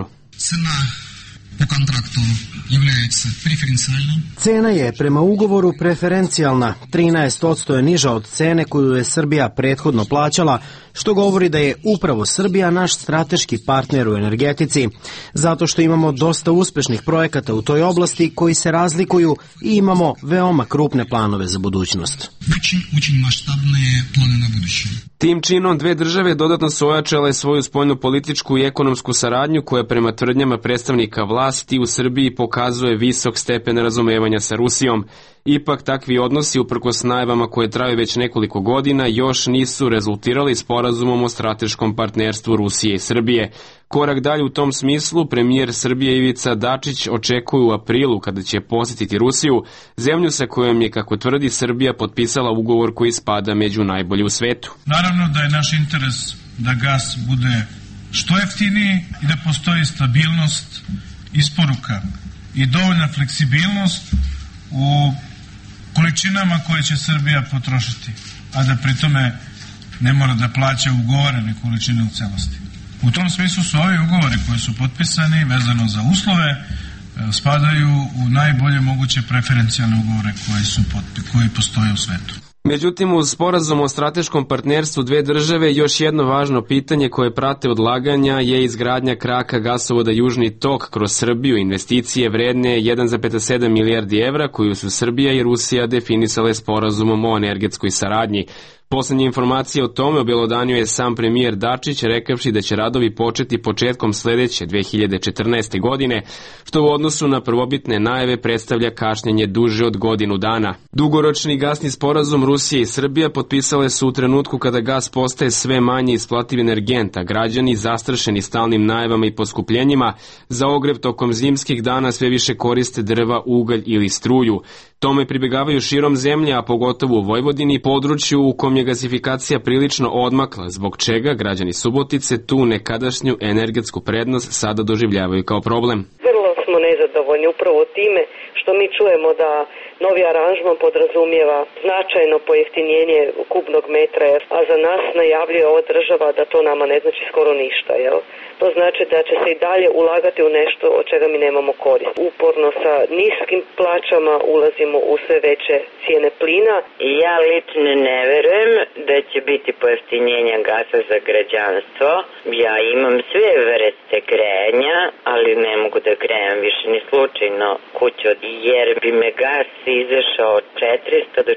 Cena je prema ugovoru preferencijalna, 13% je niža od cene koju je Srbija prethodno plaćala, što govori da je upravo Srbija naš strateški partner u energetici, zato što imamo dosta uspešnih projekata u toj oblasti koji se razlikuju i imamo veoma krupne planove za budućnost. Tim činom dve države dodatno su ojačale svoju spoljnopolitičku i ekonomsku saradnju koja prema tvrdnjama predstavnika vlasti u Srbiji pokazuje visok stepen razumevanja sa Rusijom. Ipak takvi odnosi, uprkos najavama koje traju već nekoliko godina, još nisu rezultirali sporazumom o strateškom partnerstvu Rusije i Srbije. Korak dalje u tom smislu premijer Srbije Ivica Dačić očekuje u aprilu kada će posjetiti Rusiju, zemlju sa kojom je, kako tvrdi, Srbija potpisala ugovor koji spada među najbolje u svetu. Naravno da je naš interes da gas bude što jeftiniji i da postoji stabilnost isporuka i dovoljna fleksibilnost u količinama koje će Srbija potrošiti, a da pritome ne mora da plaća ugovorene količine u celosti. U tom smislu su ovi ugovori koji su potpisani vezano za uslove spadaju u najbolje moguće preferencijalne ugovore koji postoje u svetu. Međutim, uz sporazum o strateškom partnerstvu dve države, još jedno važno pitanje koje prate odlaganja je izgradnja kraka gasovoda Južni tok kroz Srbiju, investicije vredne 1,7 milijardi evra koju su Srbija i Rusija definisale sporazumom o energetskoj saradnji. Poslednje informacije o tome objelodanio je sam premijer Dačić, rekavši da će radovi početi početkom sledeće 2014. godine, što u odnosu na prvobitne najave predstavlja kašnjenje duže od godinu dana. Dugoročni gasni sporazum Rusije i Srbija potpisale su u trenutku kada gas postaje sve manje isplativ energent, a građani, zastrašeni stalnim najavama i poskupljenjima, za ogrev tokom zimskih dana sve više koriste drva, ugalj ili struju. Tome pribegavaju širom zemlje, a pogotovo u Vojvodini, području u kom je gasifikacija prilično odmakla, zbog čega građani Subotice tu nekadašnju energetsku prednost sada doživljavaju kao problem. Vrlo smo nezadovoljni upravo time što mi čujemo da novi aranžman podrazumijeva značajno pojeftinjenje kubnog metra, a za nas najavljuje ova država da to nama ne znači skoro ništa, jel? To znači da će se i dalje ulagati u nešto od čega mi nemamo korist. Uporno sa niskim plaćama ulazimo u sve veće cijene plina. Ja lično ne verujem da će biti pojeftinjenja gasa za građanstvo. Ja imam sve vrste grejanja, ali ne mogu da grejem više ni slučajno kuću, jer bi me gas izašao od 400 do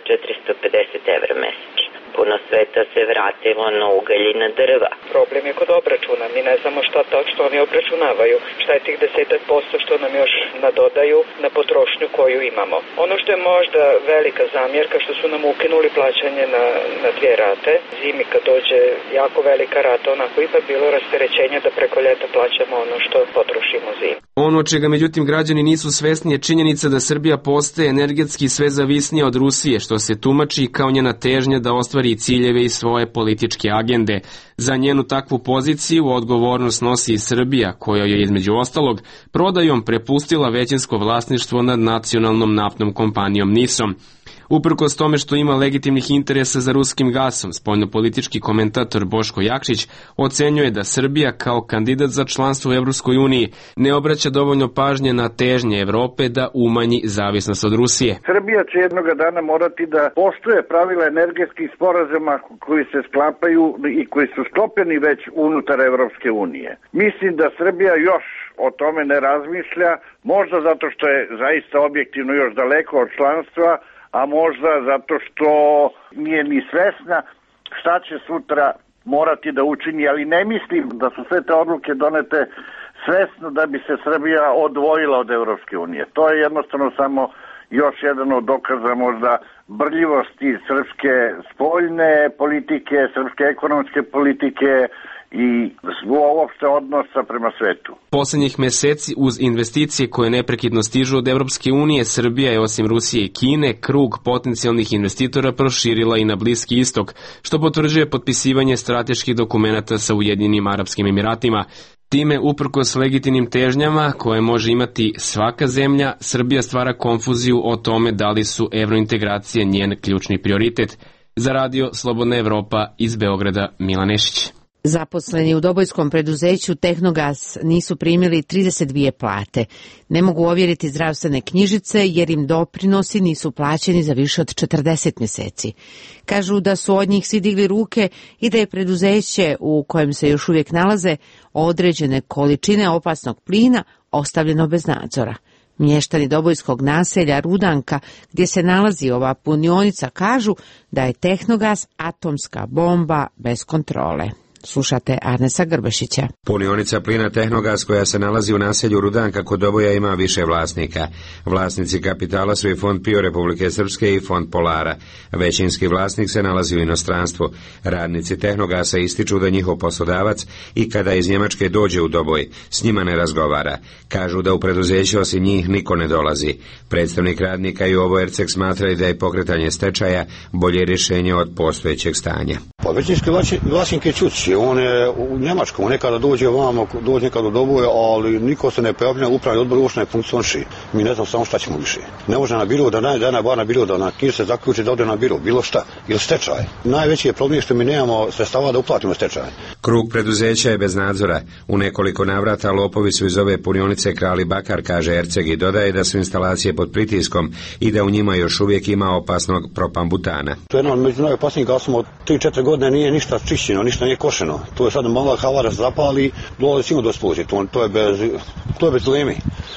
450 evra mesečno. Puno sveta se vratilo na ugalj i na drva. Problem je kod obračuna. Mi ne znamo šta tačno oni obračunavaju. Šta je tih 10% što nam još nadodaju na potrošnju koju imamo. Ono što je možda velika zamjerka što su nam ukinuli plaćanje na 2 rate. Zimi kad dođe jako velika rata, onako ipak bilo rasterećenje da preko ljeta plaćamo ono što potrošimo zimi. Ono čega međutim građani nisu svesni je činjenica da Srbija postaje energetski sve zavisnija od Rusije, što se tumači kao njena težnja da ostvari ciljeve i svoje političke agende. Za njenu takvu poziciju odgovornost nosi i Srbija, koja je između ostalog prodajom prepustila većinsko vlasništvo nad nacionalnom naftnom kompanijom NIS-om. Uprkos tome što ima legitimnih interesa za ruskim gasom, spoljnopolitički komentator Boško Jakšić ocenjuje da Srbija kao kandidat za članstvo u Evropskoj uniji ne obraća dovoljno pažnje na težnje Evrope da umanji zavisnost od Rusije. Srbija će jednoga dana morati da poštuje pravila energetskih sporazuma koji se sklapaju i koji su sklopljeni već unutar Evropske unije. Mislim da Srbija još o tome ne razmišlja, možda zato što je zaista objektivno još daleko od članstva, a možda zato što nije ni svesna šta će sutra morati da učini, ali ne mislim da su sve te odluke donete svesno da bi se Srbija odvojila od Evropske unije. To je jednostavno samo još jedan od dokaza možda brljivosti srpske spoljne politike, srpske ekonomske politike i uopšte odnosa prema svetu. Poslednjih meseci uz investicije koje neprekidno stižu od Evropske unije, Srbija je osim Rusije i Kine krug potencijalnih investitora proširila i na Bliski istok, što potvrđuje potpisivanje strateških dokumenata sa Ujedinjenim Arapskim Emiratima. Time, uprkos legitimnim težnjama koje može imati svaka zemlja, Srbija stvara konfuziju o tome da li su evrointegracije njen ključni prioritet. Za radio Slobodna Evropa iz Beograda, Milan Nešić. Zaposleni u dobojskom preduzeću Tehnogas nisu primili 32 plate. Ne mogu ovjeriti zdravstvene knjižice jer im doprinosi nisu plaćeni za više od 40 mjeseci. Kažu da su od njih svi digli ruke i da je preduzeće u kojem se još uvijek nalaze određene količine opasnog plina ostavljeno bez nadzora. Mještani dobojskog naselja Rudanka, gdje se nalazi ova punionica, kažu da je Tehnogas atomska bomba bez kontrole. Slušate Arnesa Grbešića. Punionica plina Tehnogas koja se nalazi u naselju Rudanka kod Doboja ima više vlasnika. Vlasnici kapitala su i Fond PIO Republike Srpske i Fond Polara. Većinski vlasnik se nalazi u inostranstvu. Radnici Tehnogasa ističu da njihov poslodavac i kada iz Njemačke dođe u Doboj, s njima ne razgovara. Kažu da u preduzeću osim njih niko ne dolazi. Predstavnik radnika i ovo Erceg smatrali da je pokretanje stečaja bolje rješenje od postojećeg stanja. Pa većinski vlasnik je Čučić. On je u Njemačkom, nekada dođe ovamo, dođe nekada do Doboja, ali niko se ne pojavlja, upravni odbor uopšte ne funkcioniše. Mi ne znam samo šta ćemo više. Ne može na biro da dana bar na biro da na knjiži se zaključi da ode na biro, bilo šta, ili stečaj. Najveći je problem što mi nemamo sredstava da uplatimo stečaj. Krug preduzeća je bez nadzora. U nekoliko navrata lopovi su iz ove punionice krali bakar, kaže Erceg, i dodaje da su instalacije pod pritiskom i da u njima još uvijek ima opasnog propambutana. To je jedan od među najopasnijih gasoma od 3-4 godine nije ništa čišćeno, ništa nije košeno. To je sad mala havara zapali, dolazi sigurno do spolući, to je bez dileme.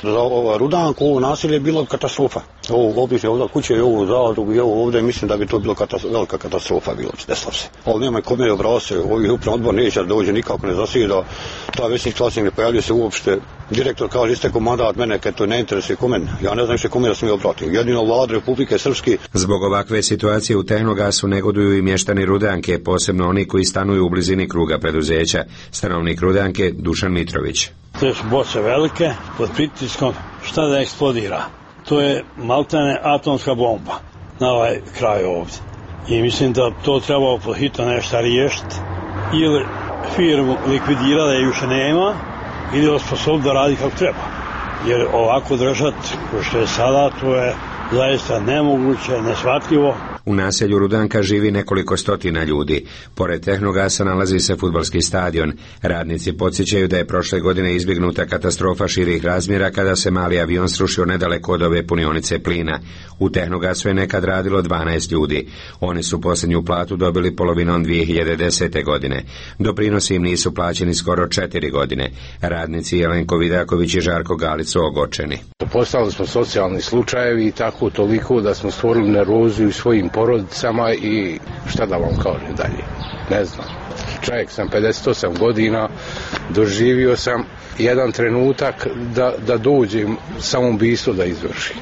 Za Rudanku ovo nasilje je bilo katastrofa. Ovo obiše ovdje kuće i ovu zadrugu i ovo ovdje, mislim da bi to bilo velika katastrofa bilo, desilo se. Ovo nema kome obrase, ovi upravni odbor neće da dođe, nikako ne zasjeda, ta većnik klasnik ne pojavljuje se uopšte. Direktor kaže isteko mandat mene kad to ne interesuje kome. Ja ne znam što kome da se mi obratim. Jedino Vlada Republike Srpske. Zbog ovakve situacije u Tehnogasu negoduju i mještani Rudanke, posebno oni koji stanuju u blizini kruga preduzeća. Stanovnik Rudanke Dušan Mitrović. Te su boce velike, pod pritiskom, šta da eksplodira? To je maltene atomska bomba na ovaj kraj ovdje. I mislim da to trebalo pod hitno nešto riješiti. Ili firmu likvidirati da je više nema, ili osposobiti da radi kako treba. Jer ovako držati, što je sada, to je zaista nemoguće, neshvatljivo. U naselju Rudanka živi nekoliko stotina ljudi. Pored Tehnogasa nalazi se fudbalski stadion. Radnici podsjećaju da je prošle godine izbjegnuta katastrofa širih razmjera kada se mali avion srušio nedaleko od ove punionice plina. U Tehnogasu je nekad radilo 12 ljudi. Oni su posljednju platu dobili polovinom 2010. godine. Doprinosi im nisu plaćeni skoro 4 godine. Radnici Jelenko Vidaković i Žarko Galić su ogorčeni. Postali smo socijalni slučajevi i tako toliko da smo stvorili nervozu u svojim porodicama i šta da vam kažem dalje, ne znam. Čovjek sam 58 godina, doživio sam jedan trenutak da dođem samoubistvo da izvršim.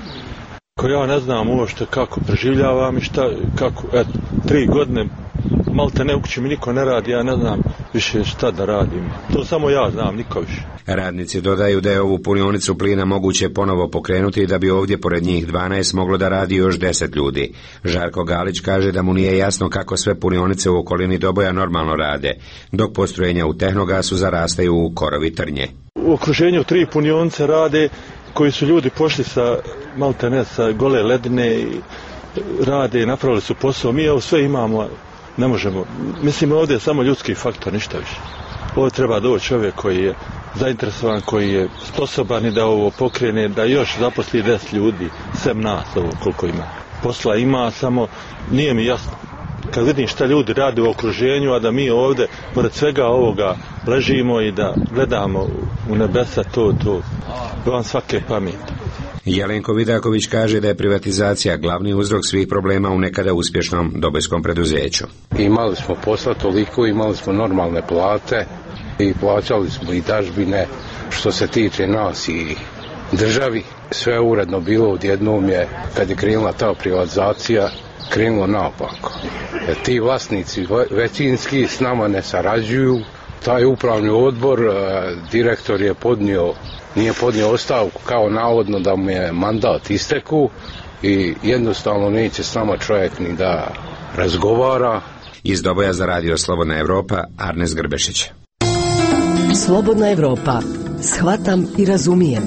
Ja ne znam uopšte kako preživljavam i kako, 3 godine malte ne u kući mi niko ne radi, ja ne znam više šta da radim. To samo ja znam, niko više. Radnici dodaju da je ovu punionicu plina moguće ponovo pokrenuti i da bi ovdje pored njih 12 moglo da radi još 10 ljudi. Žarko Galić kaže da mu nije jasno kako sve punionice u okolini Doboja normalno rade, dok postrojenja u Tehnogasu zarastaju u korovi trnje. U okruženju 3 punionice rade koji su ljudi pošli sa maltene sa gole ledine i rade i napravili su posao. Mi ovo sve imamo, ne možemo. Mislim, ovdje je samo ljudski faktor, ništa više. Ovo treba doći čovjek koji je zainteresovan, koji je sposoban i da ovo pokrene, da još zaposli 10 ljudi, sem nas ovo koliko ima. Posla ima, samo nije mi jasno. Kad vidim šta ljudi rade u okruženju, a da mi ovdje, pored svega ovoga, ležimo i da gledamo u nebesa, to vam svake pameti. Jelenko Vidaković kaže da je privatizacija glavni uzrok svih problema u nekada uspješnom dobojskom preduzeću. Imali smo posla toliko, imali smo normalne plate i plaćali smo i dažbine. Što se tiče nas i državi, sve uredno bilo, odjednom je, kad je krenula ta privatizacija, krenulo naopako. Ti vlasnici većinski s nama ne sarađuju. Taj upravni odbor, direktor nije podnio ostavku kao navodno da mu je mandat isteku i jednostavno neće s nama čovjek ni da razgovara. Iz Doboja za radio Slobodna Evropa, Arnes Grbešić. Slobodna Evropa. Shvatam i razumijem.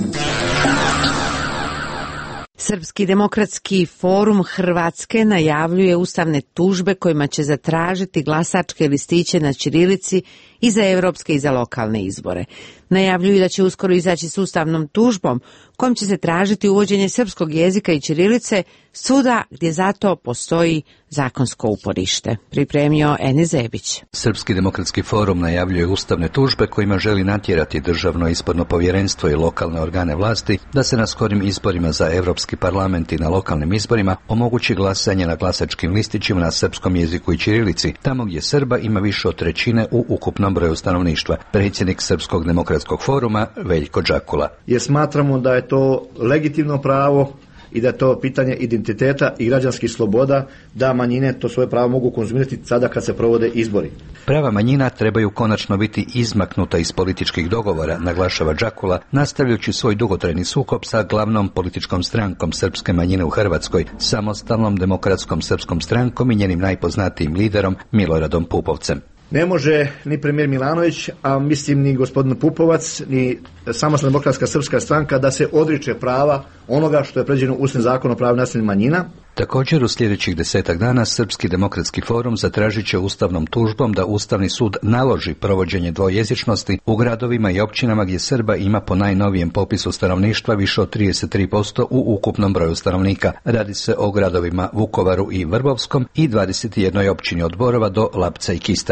Srpski demokratski forum Hrvatske najavljuje ustavne tužbe kojima će zatražiti glasačke listiće na ćirilici i za evropske i za lokalne izbore. Najavljuju da će uskoro izaći s ustavnom tužbom kojom će se tražiti uvođenje srpskog jezika i ćirilice svuda gdje zato postoji zakonsko uporište. Pripremio Enis Zebić. Srpski demokratski forum najavljuje ustavne tužbe kojima želi natjerati Državno izborno povjerenstvo i lokalne organe vlasti da se na skorim izborima za Europski parlament i na lokalnim izborima omogući glasanje na glasačkim listićima na srpskom jeziku i ćirilici, tamo gdje Srba ima više od trećine u ukupnom broju stanovništva. Predsjednik Srpskog demokratskog foruma Veljko Džakula. Jer smatramo da je to legitimno pravo i da je to pitanje identiteta i građanskih sloboda, da manjine to svoje pravo mogu konzumirati sada kad se provode izbori. Prava manjina trebaju konačno biti izmaknuta iz političkih dogovora, naglašava Džakula, nastavljajući svoj dugotrajni sukob sa glavnom političkom strankom srpske manjine u Hrvatskoj, Samostalnom demokratskom srpskom strankom i njenim najpoznatijim liderom Miloradom Pupovcem. Ne može ni premijer Milanović, a mislim ni gospodin Pupovac, ni Samostalna demokratska srpska stranka da se odriče prava onoga što je predviđeno Ustavnim zakonom o pravima nacionalnih manjina. Također u sljedećih 10 dana Srpski demokratski forum zatražit će ustavnom tužbom da Ustavni sud naloži provođenje dvojezičnosti u gradovima i općinama gdje Srba ima po najnovijem popisu stanovništva više od 33% u ukupnom broju stanovnika. Radi se o gradovima Vukovaru i Vrbovskom i 21 općini od Borova do Lapca i Kistanja.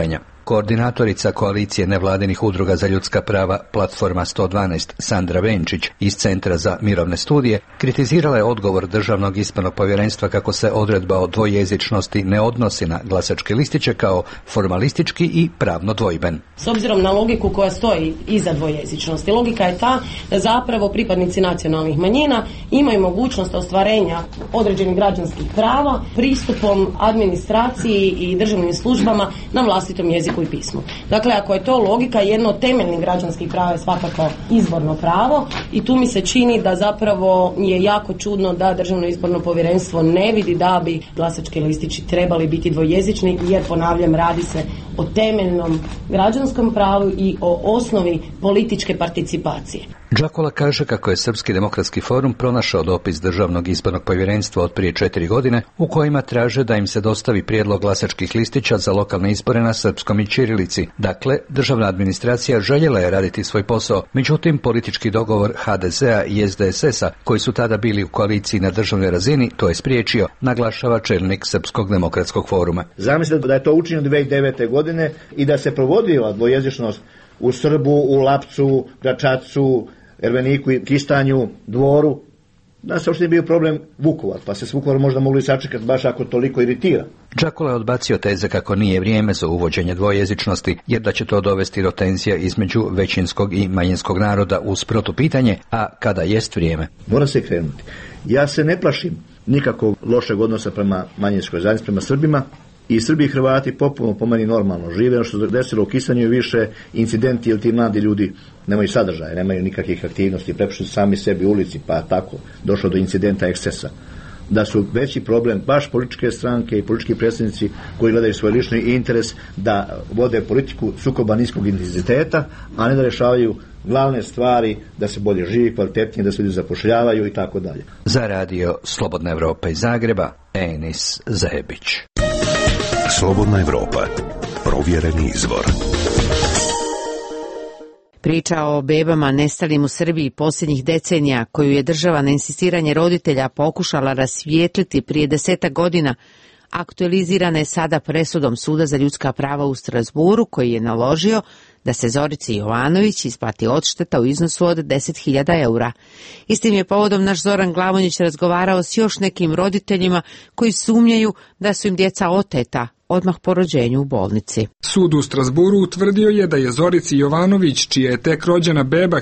Koordinatorica koalicije nevladinih udruga za ljudska prava Platforma 112 Sandra Venčić iz Centra za mirovne studije kritizirala je odgovor Državnog izbornog povjerenstva kako se odredba o dvojezičnosti ne odnosi na glasačke listiće kao formalistički i pravno dvojben. S obzirom na logiku koja stoji iza dvojezičnosti, logika je ta da zapravo pripadnici nacionalnih manjina imaju mogućnost ostvarenja određenih građanskih prava pristupom administraciji i državnim službama na vlastitom jeziku i pismu. Dakle, ako je to logika, jedno od temeljnih građanskih prava je svakako izborno pravo i tu mi se čini da zapravo je jako čudno da Državno izborno povjerenstvo ne vidi da bi glasački listići trebali biti dvojezični, jer ponavljam, radi se o temeljnom građanskom pravu i o osnovi političke participacije. Đakola kaže kako je Srpski demokratski forum pronašao dopis Državnog izbornog povjerenstva od prije 4 godine u kojima traže da im se dostavi prijedlog glasačkih listića za lokalne izbore na srpskom i ćirilici. Dakle, državna administracija željela je raditi svoj posao, međutim politički dogovor HDZ-a i SDSS-a, koji su tada bili u koaliciji na državnoj razini, to je spriječio, naglašava čelnik Srpskog demokratskog foruma. Zamislite da je to učinjeno 2009. godine i da se provodila dvojezičnost u Srbu, u Lapcu, Gračacu, Erveniku, Kistanju, Dvoru, da se uopšte bio problem Vukovar, pa se s Vukovar možda mogli sačekati baš ako toliko iritira. Đakola je odbacio teze kako nije vrijeme za uvođenje dvojezičnosti, jer da će to dovesti do tenzija između većinskog i manjinskog naroda uz protupitanje, a kada jest vrijeme. Mora se krenuti. Ja se ne plašim nikakvog lošeg odnosa prema manjinskoj zajednici, prema Srbima, i Srbi i Hrvati popuno po meni normalno žive, ono što se desilo u Kistanju više incidenti, jer ti mladi ljudi nemaju sadržaja, nemaju nikakvih aktivnosti, prepušteni sami sebi u ulici, pa tako došlo do incidenta ekscesa. Da su veći problem baš političke stranke i politički predstavnici koji gledaju svoj lični interes da vode politiku sukoba niskog intenziteta, a ne da rješavaju glavne stvari, da se bolje živi, kvalitetnije, da se ljudi zapošljavaju i tako dalje. Za radio Slobodna Evropa iz Zagreba, Enis Zebić. Slobodna Evropa. Provjereni izvor. Priča o bebama nestalim u Srbiji posljednjih decenija, koju je država na insistiranje roditelja pokušala rasvijetliti prije 10 godina, aktualizirana je sada presudom Suda za ljudska prava u Strasburu, koji je naložio da se Zorici Jovanović isplati odšteta u iznosu od 10.000 eura. Istim je povodom naš Zoran Glavonjić razgovarao s još nekim roditeljima koji sumnjaju da su im djeca oteta odmah po rođenju u bolnici. Sud u Strasburu utvrdio je da je Zorici Jovanović, čija je tek rođena beba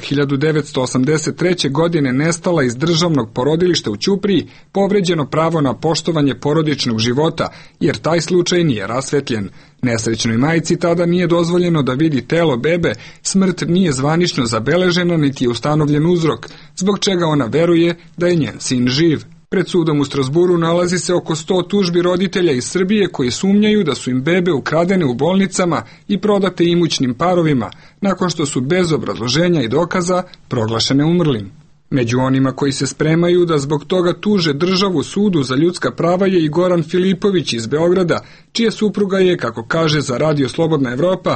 1983. godine nestala iz državnog porodilišta u Ćupriji, povređeno pravo na poštovanje porodičnog života, jer taj slučaj nije rasvetljen. Nesrećnoj majci tada nije dozvoljeno da vidi telo bebe, smrt nije zvanično zabeležena niti je ustanovljen uzrok, zbog čega ona veruje da je njen sin živ. Pred sudom u Strasburu nalazi se oko 100 tužbi roditelja iz Srbije koji sumnjaju da su im bebe ukradene u bolnicama i prodate imućnim parovima, nakon što su bez obrazloženja i dokaza proglašene umrlim. Među onima koji se spremaju da zbog toga tuže državu Sudu za ljudska prava je i Goran Filipović iz Beograda, čija supruga je, kako kaže za radio Slobodna Evropa,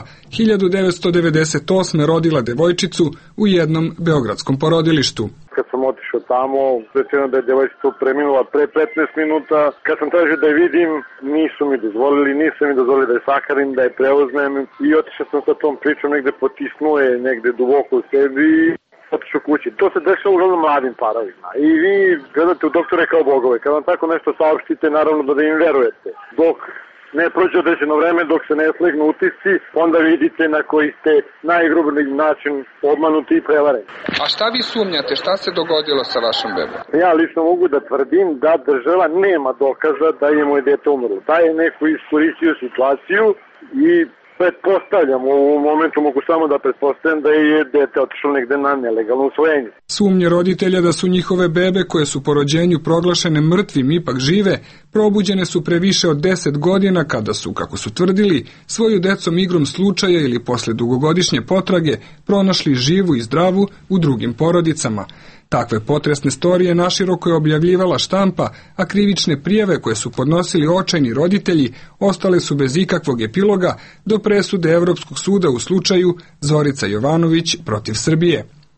1998. rodila devojčicu u jednom beogradskom porodilištu. Kad sam otišao tamo, rečeno da je devojčica preminula pre 15 minuta. Kad sam tražio da je vidim, nisu mi dozvolili da je sakarim, da je preuzmem i otišao sam sa tom pričom, negde potisnuo je, negde duboko u sebi i otišao kući. To se dešava uglavnom mladim parovima i vi gledate u doktore kao bogove. Kad vam tako nešto saopštite, naravno da im verujete. Dok ne prođe određeno vreme, dok se ne slegnu utisci, onda vidite na koji ste najgrublji način obmanuti i prevareni. A šta vi sumnjate? Šta se dogodilo sa vašom bebom? Ja lično mogu da tvrdim da država nema dokaza da je moje dete umrlo. Da je neko iskoristio situaciju i pretpostavljam, u ovom momentu mogu samo da pretpostavljam da je dete otišlo negde na nelegalno usvojenje. Sumnje roditelja da su njihove bebe, koje su po rođenju proglašene mrtvim, ipak žive, probuđene su pre više od 10 godina kada su, kako su tvrdili, svoju decom igrom slučaja ili posle dugogodišnje potrage pronašli živu i zdravu u drugim porodicama. Takve potresne storije naširoko je objavljivala štampa, a krivične prijave koje su podnosili očajni roditelji ostale su bez ikakvog epiloga do presude Evropskog suda u slučaju Zorica Jovanović protiv Srbije.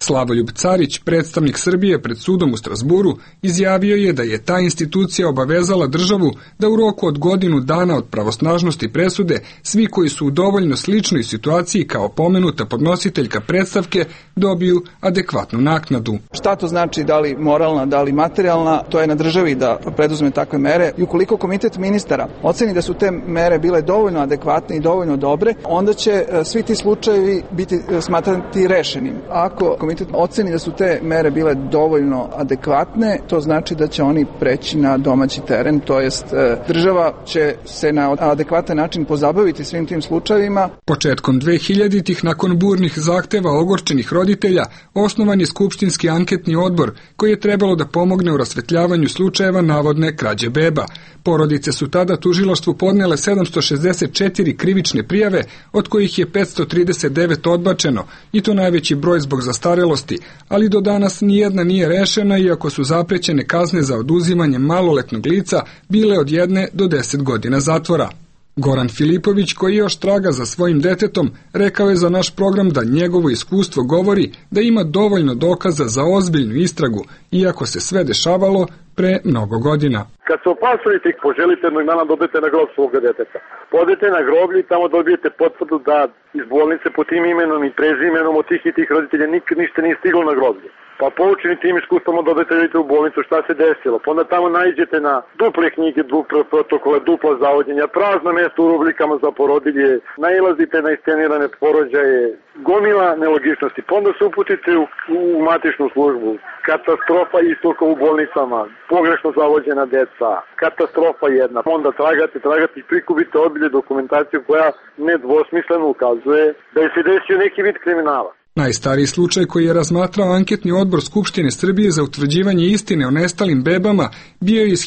Slavoljub Carić, predstavnik Srbije pred sudom u Strasburu, izjavio je da je ta institucija obavezala državu da u roku od godinu dana od pravosnažnosti presude svi koji su u dovoljno sličnoj situaciji kao pomenuta podnositeljka predstavke dobiju adekvatnu naknadu. Šta to znači, da li moralna, da li materijalna, to je na državi da preduzme takve mere i ukoliko komitet ministara oceni da su te mere bile dovoljno adekvatne i dovoljno dobre, onda će svi ti slučajevi biti smatrati rešenim. Ako komitet oceni da su te mere bile dovoljno adekvatne, to znači da će oni preći na domaći teren, to jest država će se na adekvatan način pozabaviti svim tim slučajevima. Početkom 2000-ih, nakon burnih zahteva ogorčenih roditelja, osnovan je skupštinski anketni odbor koji je trebalo da pomogne u rasvetljavanju slučajeva navodne krađe beba. Porodice su tada tužilaštvu podnele 764 krivične prijave, od kojih je 539 odbačeno, i to najveći broj zbog zastarelosti, ali do danas nijedna nije rešena, iako su zaprećene kazne za oduzimanje maloletnog lica bile od 1 do 10 godina zatvora. Goran Filipović, koji još traga za svojim detetom, rekao je za naš program da njegovo iskustvo govori da ima dovoljno dokaza za ozbiljnu istragu, iako se sve dešavalo pre mnogo godina. Kad se opasujete i poželite jednog dana dobijete na grob svoga deteta, podete na groblje i tamo dobijete potvrdu da iz bolnice po tim imenom i prezimenom od tih i tih roditelja nikad ništa nije stiglo na groblje. Pa poučeni tim iskustvom dobijete u bolnicu šta se desilo. Pa onda tamo nađete na duple knjige, duple protokole, dupla zavodnjenja, prazno mjesto u rubrikama za porodilje, nailazite na iscenirane porođaje, gomila nelogičnosti. Pa onda se uputite u matičnu službu. Katastrofa istoka u bolnicama, pogrešno zavođena deca, katastrofa jedna. Onda tragate i prikupite obilje dokumentaciju koja nedvosmisleno ukazuje da je se desio neki vid kriminala. Najstariji slučaj koji je razmatrao anketni odbor Skupštine Srbije za utvrđivanje istine o nestalim bebama bio je iz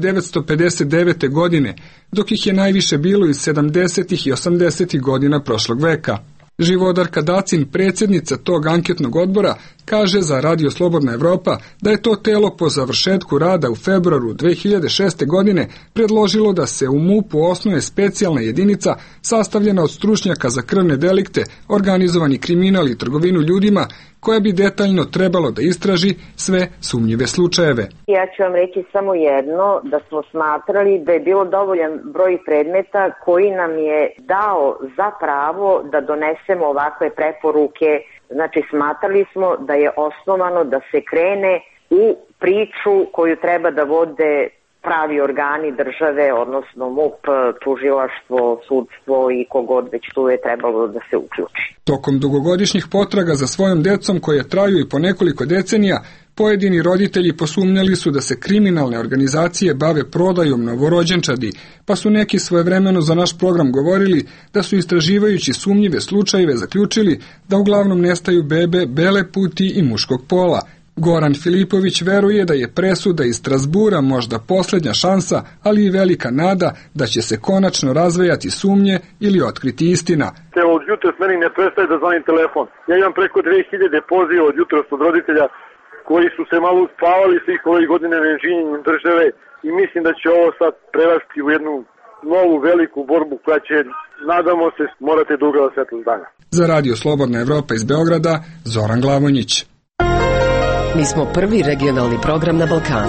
1959. godine, dok ih je najviše bilo iz 70. i 80. godina prošlog veka. Živodarka Dacin, predsjednica tog anketnog odbora, kaže za Radio Slobodna Evropa da je to telo po završetku rada u februaru 2006. godine predložilo da se u MUP-u osnuje specijalna jedinica sastavljena od stručnjaka za krvne delikte, organizovani kriminal i trgovinu ljudima, koja bi detaljno trebalo da istraži sve sumnjive slučajeve. Ja ću vam reći samo jedno, da smo smatrali da je bilo dovoljan broj predmeta koji nam je dao za pravo da donesemo ovakve preporuke. Znači, smatrali smo da je osnovano da se krene u priču koju treba da vode pravi organi države, odnosno MUP, tužilaštvo, sudstvo i kogod već tu je trebalo da se uključi. Tokom dugogodišnjih potraga za svojom decom, koje traju i po nekoliko decenija, pojedini roditelji posumnjali su da se kriminalne organizacije bave prodajom novorođenčadi, pa su neki svojevremeno za naš program govorili da su istraživajući sumnjive slučajeve zaključili da uglavnom nestaju bebe bele puti i muškog pola. Goran Filipović veruje da je presuda iz Strasbura možda posljednja šansa, ali i velika nada da će se konačno razvejati sumnje ili otkriti istina. Od jutros meni ne prestaje da zvoni telefon. Ja imam preko 2000 poziva od jutros od roditelja koji su se malo uspavali svih ovih godina nežinjenjem države i mislim da će ovo sad prerasti u jednu novu veliku borbu koja će, nadamo se, morate dugo da svetlost dana. Za Radio Slobodna Evropa iz Beograda, Zoran Glavonjić. Mi smo prvi regionalni program na Balkanu.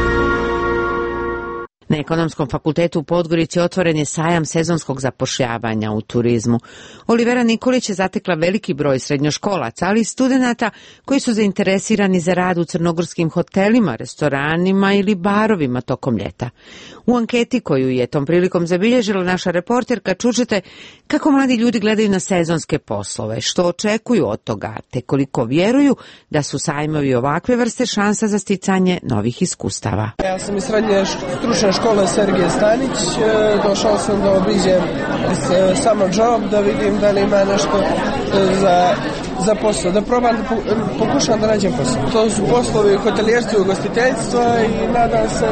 Na Ekonomskom fakultetu u Podgorici otvoren je sajam sezonskog zapošljavanja u turizmu. Olivera Nikolić je zatekla veliki broj srednjoškolaca, ali i studenata koji su zainteresirani za rad u crnogorskim hotelima, restoranima ili barovima tokom ljeta. U anketi koju je tom prilikom zabilježila naša reporterka čućete kako mladi ljudi gledaju na sezonske poslove, što očekuju od toga, te koliko vjeruju da su sajmovi ovakve vrste šansa za sticanje novih iskustava. Ja sam iz srednje stručne škole Sergije Stanić, došao sam da obiđem samo job, da vidim da li ima nešto za posao, da probam, pokušam da nađem posao. To su poslovi hotelijerstva i ugostiteljstva i nadam se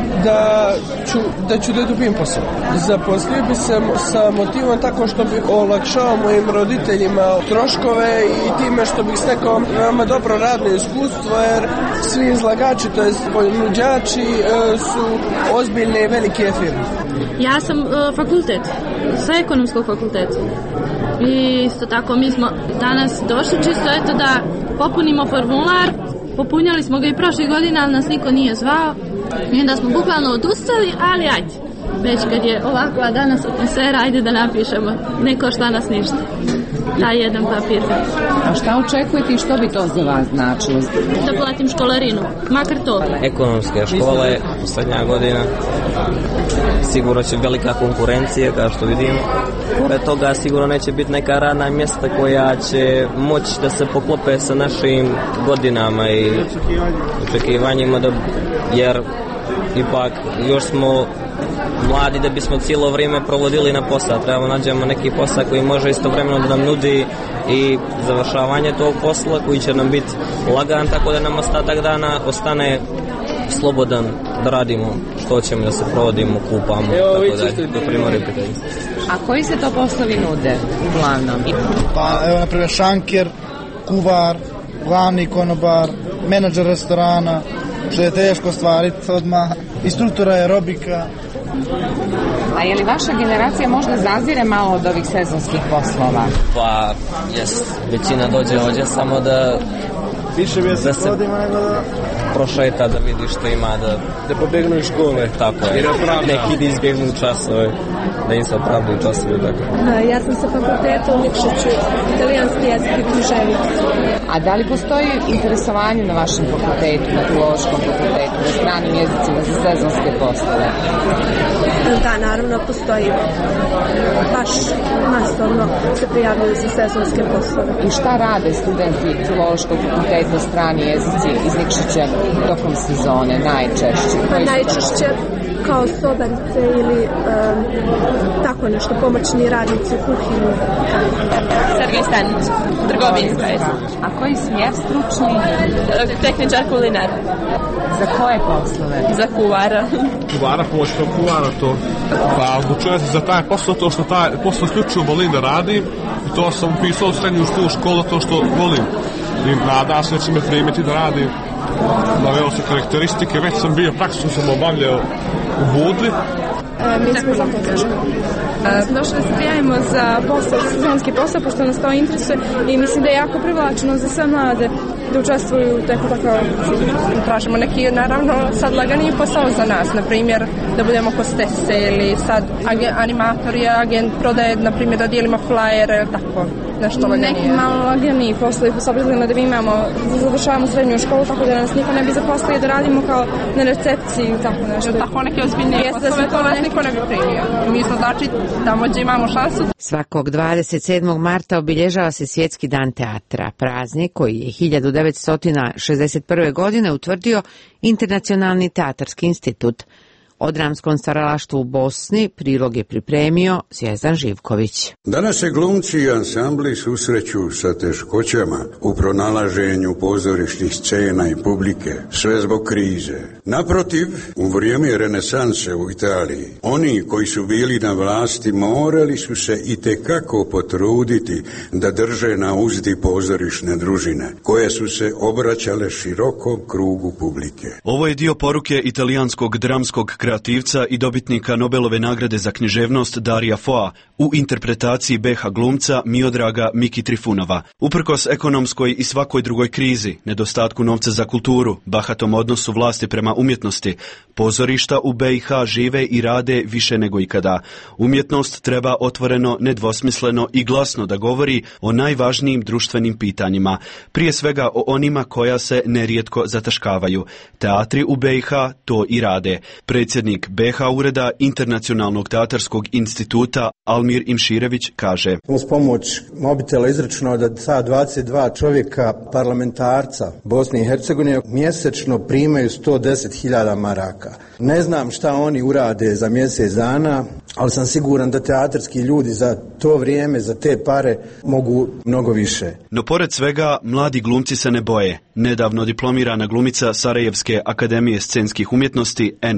da ću da dobijem posao. Zaposlio bi se sa motivom tako što bih olakšao mojim roditeljima troškove i time što bih stekao veoma dobro radno iskustvo, jer svi izlagači, to jest ponuđači, su ozbiljne i velike firme. Ja sam fakultet, sa Ekonomskog fakulteta. I isto tako mi smo danas došli čisto eto da popunimo formular. Popunjali smo ga i prošle godine, ali nas niko nije zvao. I onda smo bukvalno odustali, ali ajde. Već kad je ovakva danas atmosfera, ajde da napišemo. Ne košta nas ništa. Taj jedan papir. A šta očekujete i što bi to za vas značilo? Da platim školarinu, makar to. Ekonomske škole, srednja godina. Sigurno će velika konkurencija, kao što vidimo. Pored toga sigurno neće biti neka radna mjesta koja će moći da se poklope sa našim godinama i očekivanjima, jer ipak još smo mladi da bismo cijelo vrijeme provodili na posao. Trebamo nađemo neki posao koji može istovremeno da nam nudi i završavanje tog posla koji će nam biti lagan, tako da nam ostatak dana ostane slobodan da radimo što ćemo, da se provodimo, kupamo, tako da do primori pitanje. A koji se to poslovi nude uglavnom? Pa evo na primjer šanker, kuvar, glavni konobar, menadžer restorana, što je teško ostvariti odmah, instruktora aerobika. A je li vaša generacija možda zazire malo od ovih sezonskih poslova? Pa, većina dođe ovdje samo da više da se prošeta, da vidi što ima, da pobegnu iz škole. Tako je. Neki da izbjegnu časove, da im se opravduju časove. Ja sam sa fakulteta u Nikšiću, italijanski jezik i književnost. A da li postoji interesovanje na vašem fakultetu, na Filološkom fakultetu, na stranim jezicima za sezonske poslove? Da, naravno postoji. Baš masovno se prijavljaju za sezonske poslove. I šta rade studenti Filološkog fakulteta strani jezici iz Nikšića tokom sezone najčešće? Pa najčešće kao sobarice ili tako nešto, pomoćni radnici u kuhinju. Sergej Stanić, trgovinska je. A koji smjer stručni? Tehničar kulinar. Za koje poslove? Za kuvara. Kuvara, pomoćnog kuvara, to. Pa odlučujem se za taj posao, to što taj posao isključivo volim da radim. I to sam upisao u srednju školu, to što volim. I nadam se da će me primiti da radim. Naveo se karakteristike, već sam bio, praktično sam obavljao u Budvi. Mi smo započeli. Došli da se prijavimo za posao, sezonski posao, pošto nas to interesuje i mislim da je jako privlačno za sve mlade da učestvuju u tako tražimo neki, naravno, sad laganiji posao za nas, na primjer, da budemo hostese ili sad animatori, agent prodaje, na primjer, da dijelimo flajere, tako, nešto laganije. Neki malo laganiji poslovi, s obzirom da mi imamo, završavamo srednju školu, tako da nas niko ne bi zaposlio da radimo kao na recepciji, tako nešto. Tako neke ozbiljnije poslove, to nas niko ne bi primio. Mi smo, znači, tamo gdje imamo šansu. Svakog 27. marta obilježava se Svjetski dan teatra, praznik koji je 1961. godine utvrdio Internacionalni teatarski institut. O dramskom stvaralaštvu u Bosni prilog je pripremio Zvjezdan Živković. Danas se glumci i ansambli susreću sa teškoćama u pronalaženju pozorišnih scena i publike, sve zbog krize. Naprotiv, u vrijeme renesanse u Italiji, oni koji su bili na vlasti morali su se itekako potruditi da drže na uzdi pozorišne družine, koje su se obraćale širokom krugu publike. Ovo je dio poruke italijanskog dramskog kreativca i dobitnika Nobelove nagrade za književnost Darija Foa u interpretaciji BH glumca Miodraga Miki Trifunova. Uprkos ekonomskoj i svakoj drugoj krizi, nedostatku novca za kulturu, bahatom odnosu vlasti prema umjetnosti, pozorišta u BiH žive i rade više nego ikada. Umjetnost treba otvoreno, nedvosmisleno i glasno da govori o najvažnijim društvenim pitanjima, prije svega o onima koja se nerijetko zataškavaju. Teatri u BiH to i rade. Predsjednik BiH ureda Internacionalnog teatarskog instituta Almir Imširević kaže: Uz pomoć mobitela izračunao da ta 22 čovjeka parlamentarca Bosne i Hercegovine mjesečno primaju 110.000 maraka. Ne znam šta oni urade za mjesec dana, ali sam siguran da teatarski ljudi za to vrijeme, za te pare mogu mnogo više. No pored svega, mladi glumci se ne boje. Nedavno diplomirana glumica Sarajevske akademije scenskih umjetnosti Ena Kurtalić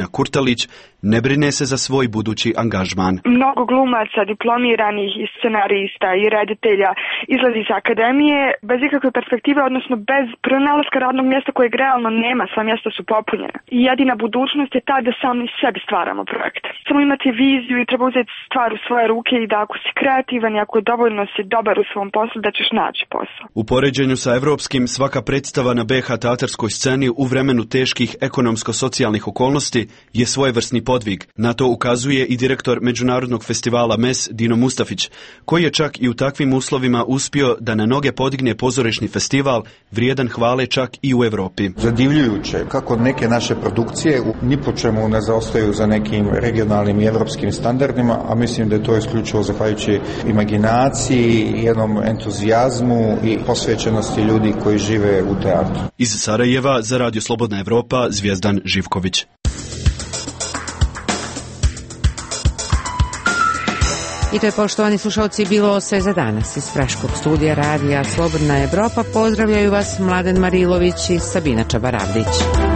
Nikolić ne brine se za svoj budući angažman. Mnogo glumaca, diplomiranih i scenarista i reditelja izlazi iz akademije bez ikakve perspektive, odnosno bez pronalaska radnog mjesta kojeg realno nema, sva mjesta su popunjena. I jedina budućnost je ta da sami sebi stvaramo projekte. Samo imati viziju i treba uzeti stvar u svoje ruke i da ako si kreativan i ako dovoljno si dobar u svom poslu, da ćeš naći posao. U poređenju sa evropskim, svaka predstava na BH teatarskoj sceni u vremenu teških ekonomsko-socijalnih okolnosti je svojevrsni podvig. Na to ukazuje i direktor Međunarodnog festivala MES Dino Mustafić, koji je čak i u takvim uslovima uspio da na noge podigne pozorišni festival vrijedan hvale čak i u Europi. Zadivljujuće kako neke naše produkcije ni po čemu ne zaostaju za nekim regionalnim i evropskim standardima, a mislim da je to isključivo zahvaljujući imaginaciji, jednom entuzijazmu i posvećenosti ljudi koji žive u teatru. Iz Sarajeva za Radio Slobodna Evropa, Zvijezdan Živković. I to je, poštovani slušalci, bilo sve za danas. Iz Praškog studija Radija Slobodna Evropa pozdravljaju vas Mladen Marilović i Sabina Čabaravdić.